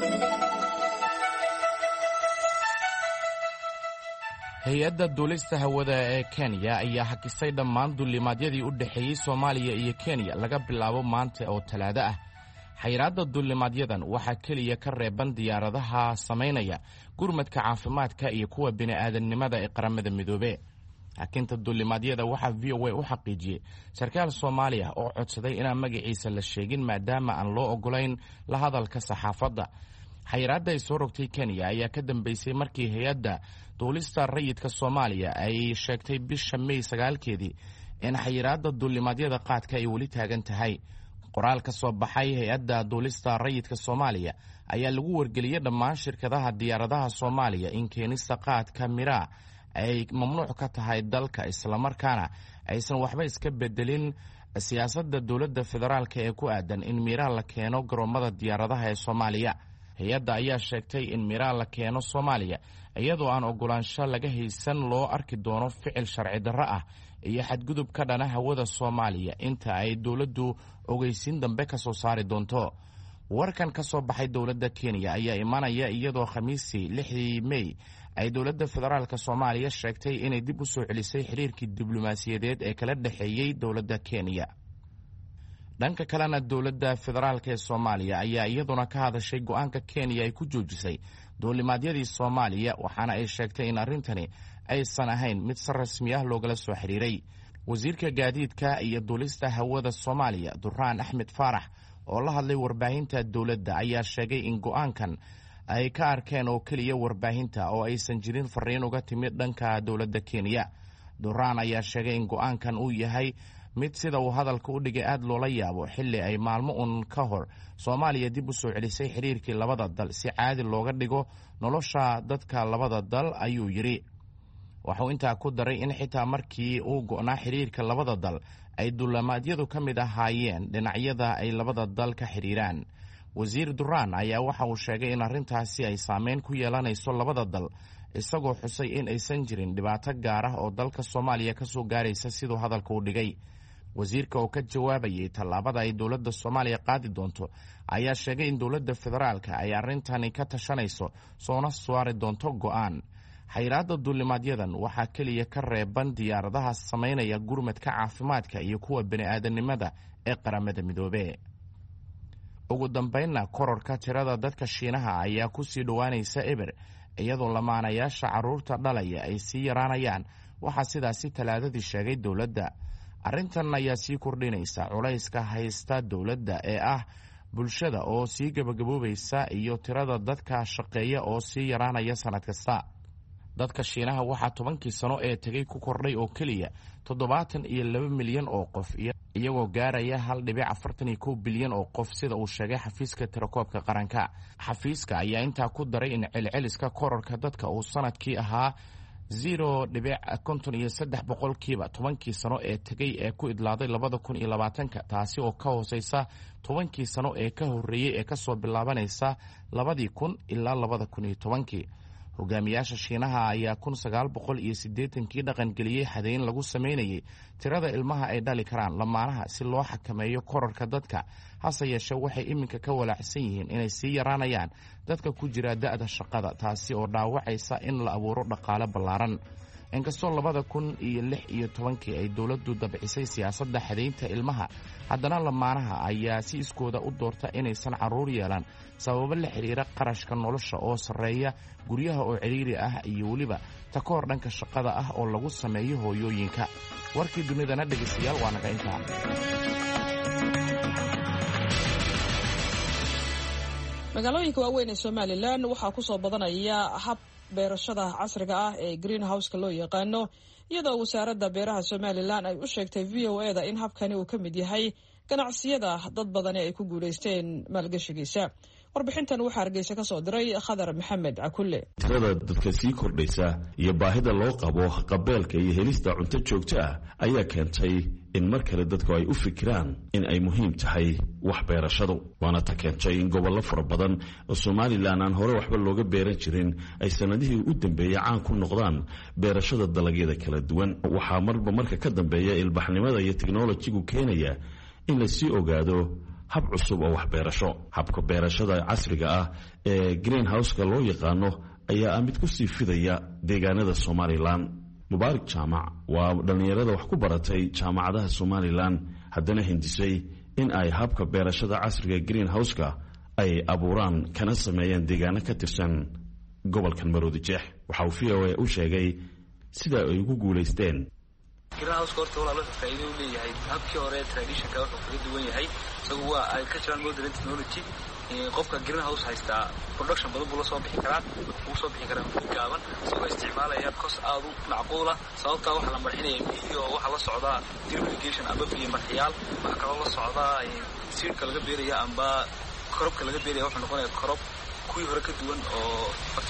hay-adda duulista hawada ee kenya ayaa hakisay dhammaan duulimaadyadii u dhexeeyey soomaaliya iyo kenya laga bilaabo maanta oo talaado ah. xayiraadda duulimaadyadan waxaa keliya ka reeban diyaaradaha samaynaya gurmadka caafimaadka iyo kuwa bini'aadamnimada ee qaramada midoobe. hakinta duulimaadyada waxaa v o a u xaqiijiyey sarkaal soomaaliya oo codsaday inaan magaciisa la sheegin maadaama aan loo ogolayn la hadalka saxaafadda. xayiraadda ay soo rogtay kenya ayaa ka dambeysay markii hay-adda duulista rayidka soomaaliya ay sheegtay bisha mey sagaalkeedii in xayiraadda duulimaadyada qaadka ay weli taagan tahay. qoraal ka soo baxay hay-adda duulista rayidka soomaaliya ayaa lagu wargeliyey dhammaan shirkadaha diyaaradaha soomaaliya in keenista qaadka miraa ay mamnuuc ka tahay dalka, islamarkaana aysan waxba iska bedelin siyaasadda dowladda federaalk ee ku aadan in miraa la keeno garoomada diyaaradaha ee soomaaliya. hay-adda ayaa sheegtay in miraa la keeno soomaaliya iyadoo aan ogolaansho laga haysan loo arki doono ficil sharci darro ah iyo xadgudub ka dhana hawada soomaaliya inta ay dowladdu ogeysiin dambe ka soo saari doonto. warkan ka soo baxay dowladda kenya ayaa imanaya iyadoo khamiisii lixdii mey ay dowladda federaalk soomaaliya sheegtay inay dib u soo celisay xiriirkii diblomaasiyadeed ee kala dhexeeyey dowladda kenya. dhanka kalena dowladda federaalk ee soomaaliya ayaa iyaduna ka hadashay go-aanka kenya ay ku joojisay duulimaadyadii soomaaliya, waxaana ay sheegtay in arrintani aysan ahayn mid si rasmi ah loogala soo xiriiray. wasiirka gaadiidka iyo duulista hawada soomaaliya duraan axmed faarax oo la hadlay warbaahinta dowladda ayaa sheegay in go-aankan ay ka arkeen oo keliya warbaahinta oo aysan jirin fariin uga timid dhanka dowladda kenya. duraan ayaa sheegay in go-aankan uu yahay mid sida uu hadalka u dhigay aad loola yaabo xilli ay maalmo uun ka hor soomaaliya dib u soo celisay xiriirkii labada dal si caadi looga dhigo nolosha dadka labada dal, ayuu yidhi. waxuu intaa ku daray in xitaa markii uu go'naa xiriirka labada dal ay duulimaadyadu ka mid ahaayeen dhinacyada ay labada dal ka xidhiiraan. wasiir duraan ayaa waxa uu sheegay in arrintaasi ay saameyn ku yeelanayso labada dal, isagoo xusay in aysan jirin dhibaato gaar ah oo dalka soomaaliya ka soo gaaraysa siduu hadalka u dhigay. wasiirka oo ka jawaabayay tallaabada ay dowladda soomaaliya qaadi doonto ayaa sheegay in dowladda federaalka ay arrintani ka tashanayso soona saari doonto go'aan. xayiraadda duulimaadyadan waxaa keliya ka reeban diyaaradaha samaynaya gurmadka caafimaadka iyo kuwa bini'aadanimada ee qaramada midoobe. ugu dambaynna kororka tirada dadka shiinaha ayaa ku sii dhowaanaysa eber iyadoo lamaanayaasha carruurta dhalaya ay sii yaraanayaan. waxaa sidaasi talaadadii sheegay dowladda. arrintan ayaa sii kordhinaysa culayska haysta dowladda ee ah bulshada oo sii gabagaboobaysa iyo tirada dadka shaqeeya oo sii yaraanaya sannad kasta. dadka Shiinaha waxaa tobankii sano ee tegay ku kordhay oo keliya toddobaatan iyo laba milyan oo qof, iyagoo gaaraya hal dhibic afartan iyo kow bilyan oo qof sida uu sheegay xafiiska tirakoobka qaranka. xafiiska ayaa intaa ku daray in celceliska kororka dadka uu sanadkii ahaa zero dhibic konton iyo saddex boqolkiiba tobankii sano ee tegay ee ku idlaaday labada kun iyo labaatanka, taasi oo ka hooseysa tobankii sano ee ka horreeyey ee kasoo bilaabanaysa labadii kun ilaa labada kun iyo tobankii. hogaamiyaasha Shiinaha ayaa kun sagaal boqol iyo siddeetankii dhaqangeliyey xadayn lagu sameynayay tirada ilmaha ay dhali karaan lamaanaha si loo xakameeyo kororka dadka. hase yeeshee waxay iminka ka walaacsan yihiin inay sii yaraanayaan dadka ku jira da'da shaqada, taasi oo dhaawacaysa in la abuuro dhaqaale ballaaran. inkastoo labada kun iyo lix iyo tobankii ay dowladdu dabcisay siyaasadda xadaynta ilmaha, haddana lamaanaha ayaa si iskooda u doorta inaysan carruur yeelan sababo la xidhiira qarashka nolosha oo sarreeya, guryaha oo cidhiiri ah iyo weliba takoor dhanka shaqada ah oo lagu sameeyo hooyooyinka. warkii dunidana dhegaystayaal waa naga intaa. magaalooyinka waaweyn ee somalilan waxaa ku soo badanaya hab beerashada casriga ah ee greenhouseka loo yaqaano, iyadoo wasaaradda beeraha somalilan ay u sheegtay v o e da in habkani uu ka mid yahay ganacsiyada dad badani ay ku guulaysteen maalgashigiisa. warbixintan waxaa Hargeysa ka soo diray Khadar Maxamed Cakulle. tirada dadka sii kordhaysa iyo baahida loo qabo qabeelka iyo helista cunto joogto ah ayaa keentay in mar kale dadku ay u fikiraan in ay muhiim tahay wax beerashadu, waana ta keentay in gobollo fara badan oo Somaliland aan hore waxba looga beeran jirin ay sanadihii u dambeeyay caan ku noqdaan beerashada dalagyada kala duwan. waxaa marba marka ka dambeeya ilbaxnimada iyo teknolojigu keenaya in la sii ogaado hab cusub oo wax beerasho. habka beerashada casriga ah ee greenhouseka loo yaqaano ayaa ah mid ku sii fidaya deegaanada Somaliland. mubaarak jaamac waa dhalinyarada wax ku baratay jaamacadaha Somaliland, haddana hindisay in ay habka beerashada casriga greenhouseka ay abuuraan kana sameeyaan deegaano ka tirsan gobolkan Maroodi Jeex. waxa uu v o a u sheegay sida ay ugu guulaysteen. greenhouseka horta walaalo faa'iido u leeyahay. habkii hore traditionka wuxuu kaga duwan yahay, isagu waa agricultural modern technology. qofka greenhouse haystaa production badan buu la soo bixi karaa, wuu soo bixi karaa muddo gaaban isagoo isticmaalaya kos aad u macquula. sababtaa waxa la marxinaya biyo, waxa la socdaa drip irrigation amba biyo marxiyaal, waxa kaloo la socdaa seedka laga beeraya amba korobka laga beeraya wuxuu noqonaya korob kuwii hore ka duwan oo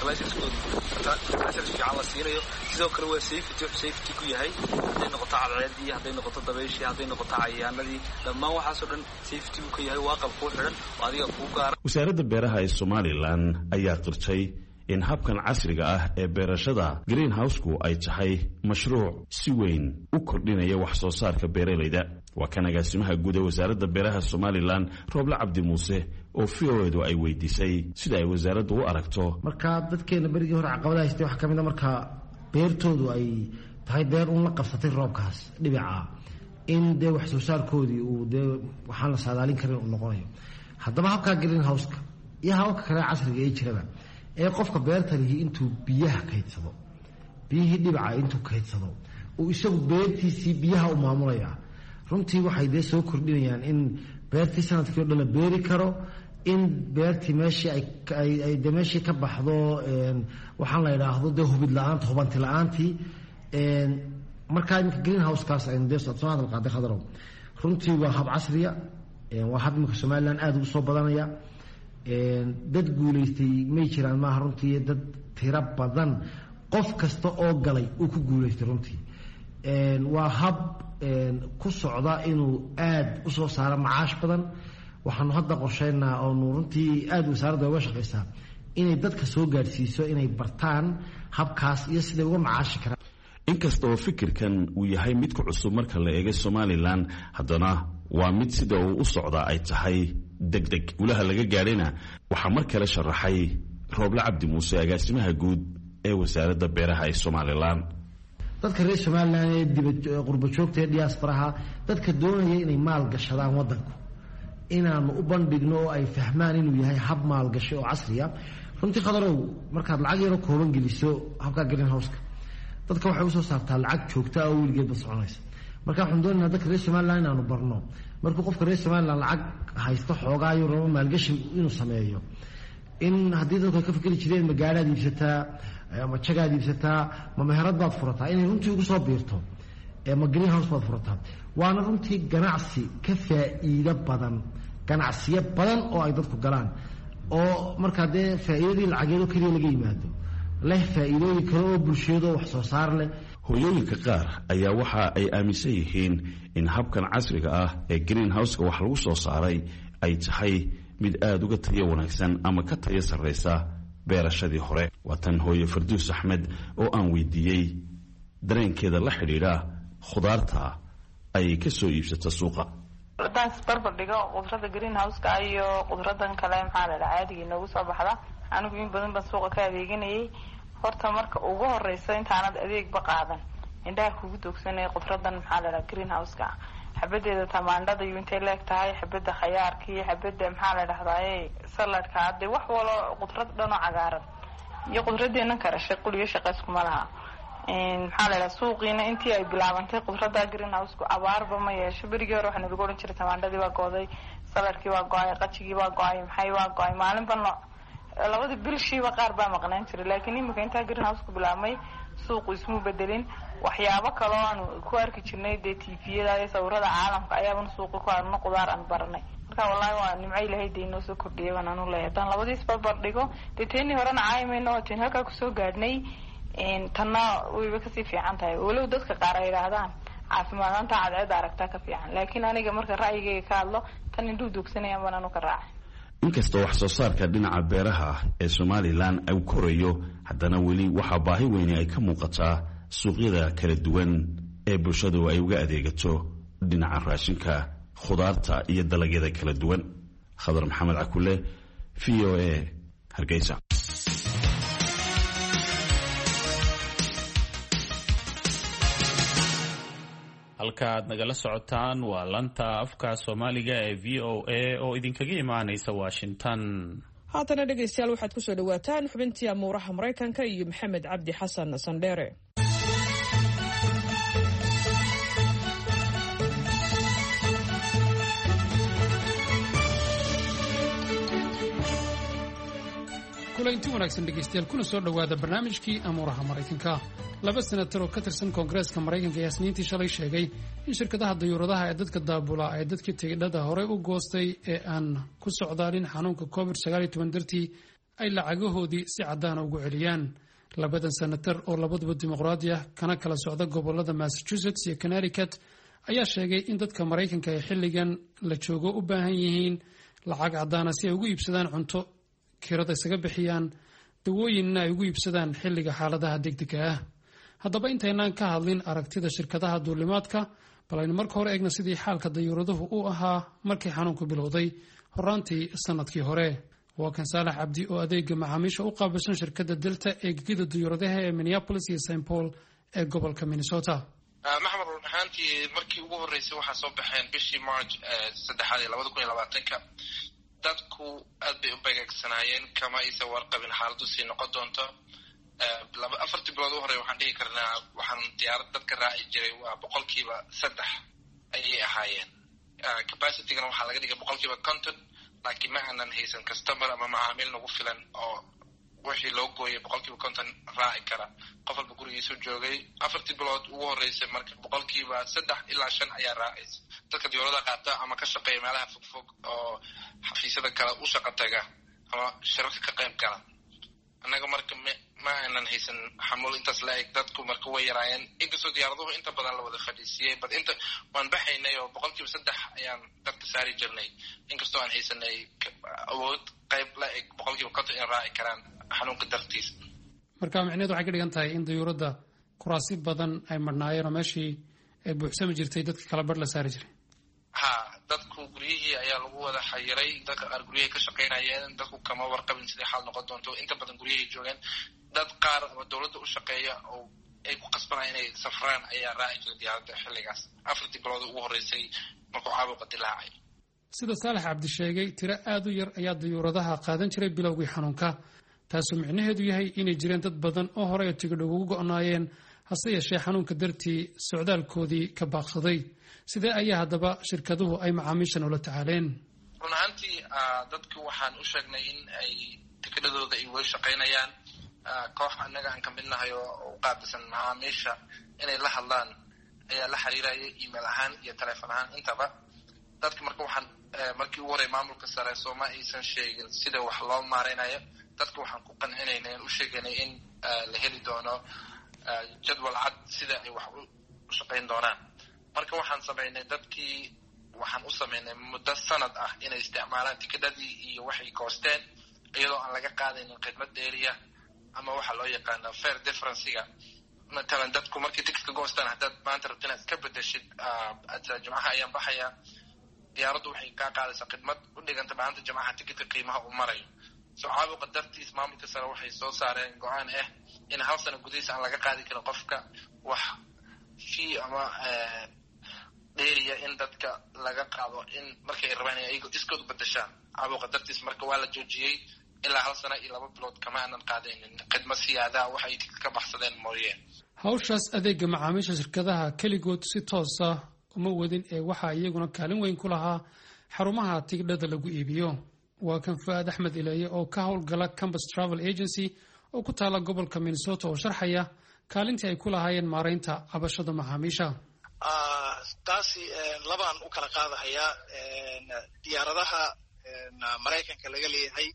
fertilizers fiican la siinayo. sidoo kale waa safety, wuxuu safety ku yahay hadday noqoto cadceedii, hadday noqoto dabayshii, hadday noqoto cayayaanadii, dhammaan waxaasoo dhan safety uu ka yahay. waa qalab kuu xidhan oo adiga kuu gaara. wasaaradda beeraha ee Somaliland ayaa qirtay in habkan casriga ah ee beerashada greenhousku ay tahay mashruuc si weyn u kordhinaya wax soo saarka beeralayda. waa kan agaasimaha guud ee wasaaradda beeraha Somaliland Roble Cabdi Muuse oo v o edu ay weydiisay sida ay wasaaraddu u aragto. marka dadkeena berigii hore caqabadaha haystay waxa kamid ah marka beertoodu ay tahay beer un la qabsatay roobkaas dhibica, in dee wax soo saarkoodii uu dee waxaan la saadaalin karin uu noqonayo. haddaba habka greenhouseka iyo hababka kale casriga ee jiraba ee qofka beerta lihi intuu biyaha kaydsado, biyihii dhibica intuu kaydsado uu isagu beertiisii biyaha u maamulaya, runtii waxay dee soo kordhinayaan in beertii sanadkii o dhan la beeri karo, in beertii meeshii ay de meeshii ka baxdo waxaan la idhaahdo dee hubid la-aanta, hubanti la-aantii. markaa iminka greenhousekaas aynu dee soo hadal qaaday khadarow, runtii waa hab casriya, waa hab iminka Somaliland aada ugu soo badanaya. dad guulaystay may jiraan maaha, runtii dad tiro badan qof kasta oo galay uu ku guulaystay. runtii waa hab ku socda inuu aada u soo saaro macaash badan. waxaanu hadda qorsheynaa oonu runtii aada wasaaradda uga shaqaysaa inay dadka soo gaadhsiiso inay bartaan habkaas iyo siday uga macaashi karaan. inkasta oo fikirkan uu yahay mid ku cusub marka la eego Somaliland, haddana waa mid sida uu u socdaa ay tahay degdeg. gulaha laga gaadhayna waxaa mar kale sharaxay Roble Cabdi Muuse, agaasimaha guud ee wasaaradda beeraha ee Somaliland. dadka reer Somaliland ee dibad qurbo joogta ee diasporaha, dadka doonaya inay maal gashadaan wadanku, inaanu u bandhigno oo ay fahmaan inuu yahay hab maalgashi oo casriya. runtii khadarow markaad lacag yaro kooban geliso habka greenhouse-ka dadka waxay usoo saartaa lacag joogta oo weligeedba soconaysa marka waxaan doonaynaa dadka reer somaliland inaanu barno markuu qofka reer somaliland lacag haysto xoogaayo rabo maalgashi inuu sameeyo in haddii dadku ay ka fikri jireen magaalaad iibsataa ama jagaad iibsataa ma meherad baad furataa inay runtii ugu soo biirto ma greenhouse baad furataa waana runtii ganacsi ka faa'iido badan ganacsiyo badan oo ay dadku galaan oo markaa dee faa'iidadii lacageedoo keliya laga yimaado leh faa'iidooyin kale oo bulshiyadoo wax soo saar leh hooyooyinka qaar ayaa waxa ay aaminsan yihiin in habkan casriga ah ee greenhouse-ka wax lagu soo saaray ay tahay mid aada uga tayo wanaagsan ama ka tayo sarraysa beerashadii hore waa tan hooye farduus axmed oo aan weydiiyey dareenkeeda la xidhiidha khudaarta ay ka soo iibsata suuqa haddaan isbarbar dhigo qudrada greenhouse-ka iyo qudradan kale maxaa la dhaha caadiga inoogu soo baxda anigu in badan baan suuqa ka adeeganayay horta marka ugu horeysa intaanad adeegba qaadan indhaha kugu doogsanaya qudradan maxaa la dhaha greenhouse-ka xabadeeda tamaandhada iyo intay leeg tahay xabada khayaarka iyo xabada maxaa la dhahdaye saladka hadee wax walo qudrad dhan oo cagaaran iyo qudradeena kale shaqul shaqayskuma laha maxaa la dhaha suuqiina intii ay bilaabantay qudrada greenhouse-ku abaarba ma yeesho berigii hore waxaa lagu oran jiray tamaandhadii waa gooday saladkii waa go-ay qajigii waa go-ay maxay waa go-ay maalinba no labadii bilshiiba qaar baa maqnaan jiray laakiin imika intaa greenhouse-ku bilaabmay suuqu ismu bedelin waxyaabo kaloo aan ku arki jirnay dee tviyada iyo sawirada caalamka ayaabana suuqi ku arno qudaar aan baranay marka wallaahi waa nimco ilahay dee inoo soo kordhiyay baan anu leeyahay haddaan labadiis barbar dhigo dee teenii horena caayimayno oo teen halkaa kusoo gaadhnay tanna wayba kasii fiican tahay walow dadka qaar ay yidhaahdaan caafimaadaanta cadceeda aragtaa ka fiican laakiin aniga marka ra'yigayga ka hadlo tan indhuu doogsanayaan baan anu ka raacay inkastoo wax soo saarka dhinaca beeraha ee somalilan uu korayo haddana weli waxaa baahi weyne ay ka muuqataa suuqyada kala duwan ee bulshadu ay uga adeegato dhinaca raashinka khudaarta iyo dalagyada kala duwan khadar maxamed cakule v o a hargeysa halka aad nagala socotaan waa lanta afka soomaaliga ee v o a oo idinkaga imaanaysa washington haatana dhegaystayaal waxaad ku soo dhawaataan xubintii amuuraha maraykanka iyo maxamed cabdi xasan sandheere kulanti wanaagsan dhegaystayaal kuna soo dhowaada barnaamijkii amuuraha maraykanka laba senatar oo ka tirsan koongareeska maraykanka ayaa isniintii shalay sheegay in shirkadaha dayuuradaha ee dadka daabula ay dadkii tigidhada horey u goostay ee aan ku socdaalin xanuunka covid sagaal iyo toban dartii ay lacagahoodii si caddaana ugu celiyaan labadan senatar oo labaduba dimuqraadi ah kana kala socda gobolada massachusetts iyo connecticut ayaa sheegay in dadka maraykanka ee xilligan la joogo u baahan yihiin lacag caddaana si ay ugu iibsadaan cunto kirada isaga bixiyaan dawooyinna ay ugu iibsadaan xilliga xaaladaha degdega ah haddaba intaynaan ka hadlin aragtida shirkadaha duulimaadka bal aynu marka hore eegna sidii xaalka dayuuraduhu u ahaa markii xanuunku bilowday horaantii sanadkii hore waa kan saalax cabdi oo adeega macaamiisha u qaabilsan shirkadda delta ee gegida dayuuradaha ee minneapolis iyo saint paul ee gobolka minnesota maxamed run ahaantii markii ugu horreysay waxaa soo baxeen bishii march saddexaad ee labada kun iyo labaatanka dadku aad bay u begeegsanaayeen kama aysan warqabin xaaladdu sii noqon doonto afartii bilood u horey waxaan dhihi karnaa waxaan diyaarad dadka raaci jiray waa boqolkiiba saddex ayay ahaayeen capacitygana waxaa laga dhigay boqolkiiba conton laakiin ma aanan haysan customer ama macaamiil nagu filan oo wixii loo gooyay boqolkiiba conton raaci kara qof walba gurigiisu joogay afartii bilood ugu horreysay marka boqolkiiba saddex ilaa shan ayaa raacaysa dadka diyuurada qaata ama ka shaqeeya meelaha fogfog oo xafiisyada kale u shaqa taga ama shirarka ka qayb gala annaga marka m ma aanan haysan xamuul intaas la-eg dadku marka way yaraayeen inkastoo diyaaraduhu inta badan la wada fadhiisiyey bad inta waan baxaynay oo boqolkiiba saddex ayaan dadka saari jirnay inkastoo aan haysanay awood qayb la-eg boqolkiiba konton in raaci karaan xanuunka dartiisa marka micneheed waxay ka dhigan tahay in dayuuradda kuraasi badan ay marhnaayeen oo meeshii ay buuxsami jirtay dadka kala barh la saari jiray ha dadku guryihii ayaa lagu wada xayiray dadka qaar guryahay ka shaqaynayeen dadku kama warqabin sidai xaal noqon doonto inta badan guryahay joogeen dad qaar oo dawladda u shaqeeya oo ay ku qasbanaya inay safraan ayaa raaci jiray diyaaradda xilligaas afartii bilood ugu horreysay markuu caabuqa dilaacay sida saalax cabdi sheegay tiro aad u yar ayaa dayuuradaha qaadan jiray bilowgii xanuunka taasoo micnaheedu yahay inay jireen dad badan oo hore ay tigidh ugu go'naayeen hase yeeshee xanuunka dartii socdaalkoodii ka baaqsaday. sidee ayaa haddaba shirkaduhu ay macaamiishan ula tacaaleen? run ahaantii dadku waxaan u sheegnay in ay tikidhadooda ay weli shaqaynayaan. koox annaga aan ka mid nahay oo u qaabilsan macaamiisha inay la hadlaan ayaa la xiriiraya email ahaan iyo teleefon ahaan intaba. dadka marka waxaan markii ugu horey maamulka sare sooma aysan sheegin sida wax loo maareynayo. dadka waxaan ku qancinaynay in u sheeganay in la heli doono jadwal cad sida ay wax u shaqayn doonaan. marka waxaan samaynay dadkii waxaan u samaynay muddo sanad ah inay isticmaalaan tikidhadii iyo waxay koosteen iyadoo aan laga qaadaynin khidmad dheeriya ama waxa loo yaqaano fair differencega. matalan dadku markay tikidka goostaan haddaad maanta rabto inaad iska bedeshid jimcaha ayaan baxaya, diyaaraddu waxay kaa qaadaysaa khidmad u dhiganta maanta jimcaha tikidka qiimaha uu marayo. so caabuqa dartiis maamulka sare waxay soo saareen go-aan ah in hal sano gudihiisa aan laga qaadi karin qofka wax fee ama dheeriya in dadka laga qaado in markay rabaan inay ayago iskood u bedeshaan. caabuqa dartiis marka waa la joojiyey ilaa hal sano iyo laba bilood kama aanan qaadaynin khidmad siyaadaha waxa ay tikid ka baxsadeen mooyeen. hawshaas adeega macaamiisha shirkadaha keligood si toos ah uma wadin ee waxaa iyaguna kaalin weyn ku lahaa xarumaha tigidhada lagu iibiyo. waa kan Fuad Axmed Ilaye oo ka howlgala Campus Travel Agency oo ku taala gobolka Minnesota oo sharxaya kaalintii ay ku lahaayeen maareynta cabashada macaamiisha. taasi labaan u kala qaadahayaa. diyaaradaha Maraykanka laga leeyahay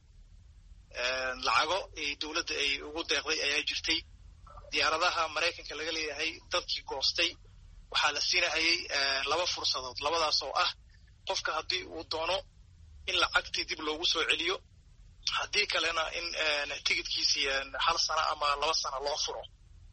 lacago ay dowladda ay ugu deeqday ayaa jirtay. diyaaradaha Maraykanka laga leeyahay dadkii goostay waxaa la siinahayay laba fursadood. labadaas oo ah qofka haddii uu doono in lacagtii dib loogu soo celiyo, haddii kalena in tigidkiisii hal sano ama laba sano loo furo.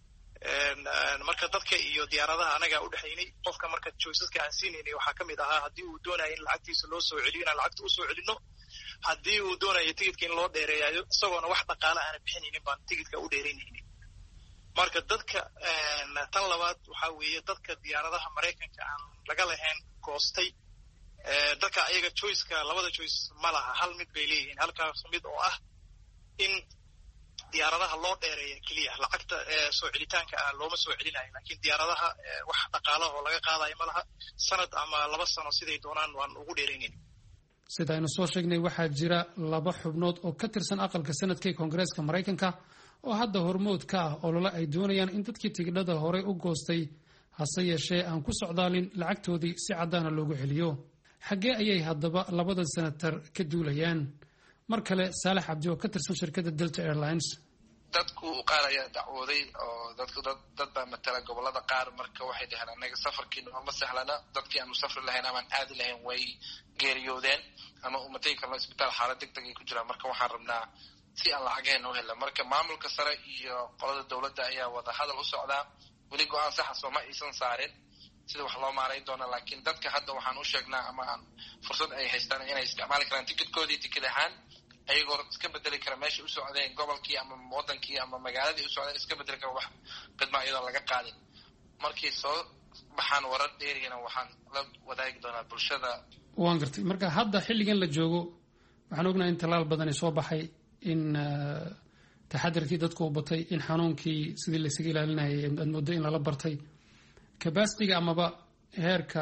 marka dadka iyo diyaaradaha anagaa u dhexaynay. qofka marka choiceska aan siinaynay waxaa ka mid ahaa haddii uu doonayo in lacagtiisa loo soo celiyo inaan lacagta usoo celino, haddii uu doonayo tigidka in loo dheereeyayo isagoona wax dhaqaala aana bixinaynin baan tigidka u dheeraynaynin. marka dadka tan labaad waxaa weeye dadka diyaaradaha Maraykanka aan laga lahayn goostay. dadka ayaga choiceka labada choice ma laha, hal mid bay leeyihiin. halkaas mid oo ah in diyaaradaha loo dheereeya keliya lacagta soo celitaanka ah looma soo celinayo, laakiin diyaaradaha wax dhaqaalaha oo laga qaadayo ma laha. sanad ama laba sano siday doonaan waan ugu dheeraynayn. sida aynu soo sheegnay waxaa jira laba xubnood oo ka tirsan aqalka sanadka ee koongareeska Maraykanka oo hadda hormood ka ah olole ay doonayaan in dadkii tigidhada hore u goostay hase yeeshee aan ku socdaalin lacagtoodii si caddaana loogu celiyo. xaggee ayay haddaba labada senatar ka duulayaan? mar kale Saalax Cabdi oo ka tirsan shirkadda Delta Airlines. dadku qaar ayaa dacwooday oo dadku dad dad baa matala gobolada qaar marka waxay dhaheen anaga safarkiina ma sahlana, dadkii aanu safri lahayn ama aan aadi lahayn way geeriyoodeen ama umatay kale isbitaal xaalad degdeg ay ku jiraan. marka waxaan rabnaa si aan lacagheena u helno. marka maamulka sare iyo qolada dowladda ayaa wada hadal u socdaa. weli go-aan saxa sooma aysan saarin sida wax loo maarayn doona, laakiin dadka hadda waxaan u sheegnaa ama aan fursad ay haystaan inay isticmaali karaan tikidkoodii tikid ahaan ayagoo iska bedeli kara meeshay u socdeen gobolkii ama wadankii ama magaaladii u socdeen iska bedeli kara wax khidma iyadoo laga qaadin. markay soo baxaan warar dheeriyana waxaan la wadaagi doonaa bulshada. waan gartay. marka hadda xilligan la joogo waxaan ognahay in tallaal badani soo baxay, in taxadirkii dadku u batay, in xanuunkii sidii laysaga ilaalinayay aad moodo in lala bartay. kabasitiga amaba heerka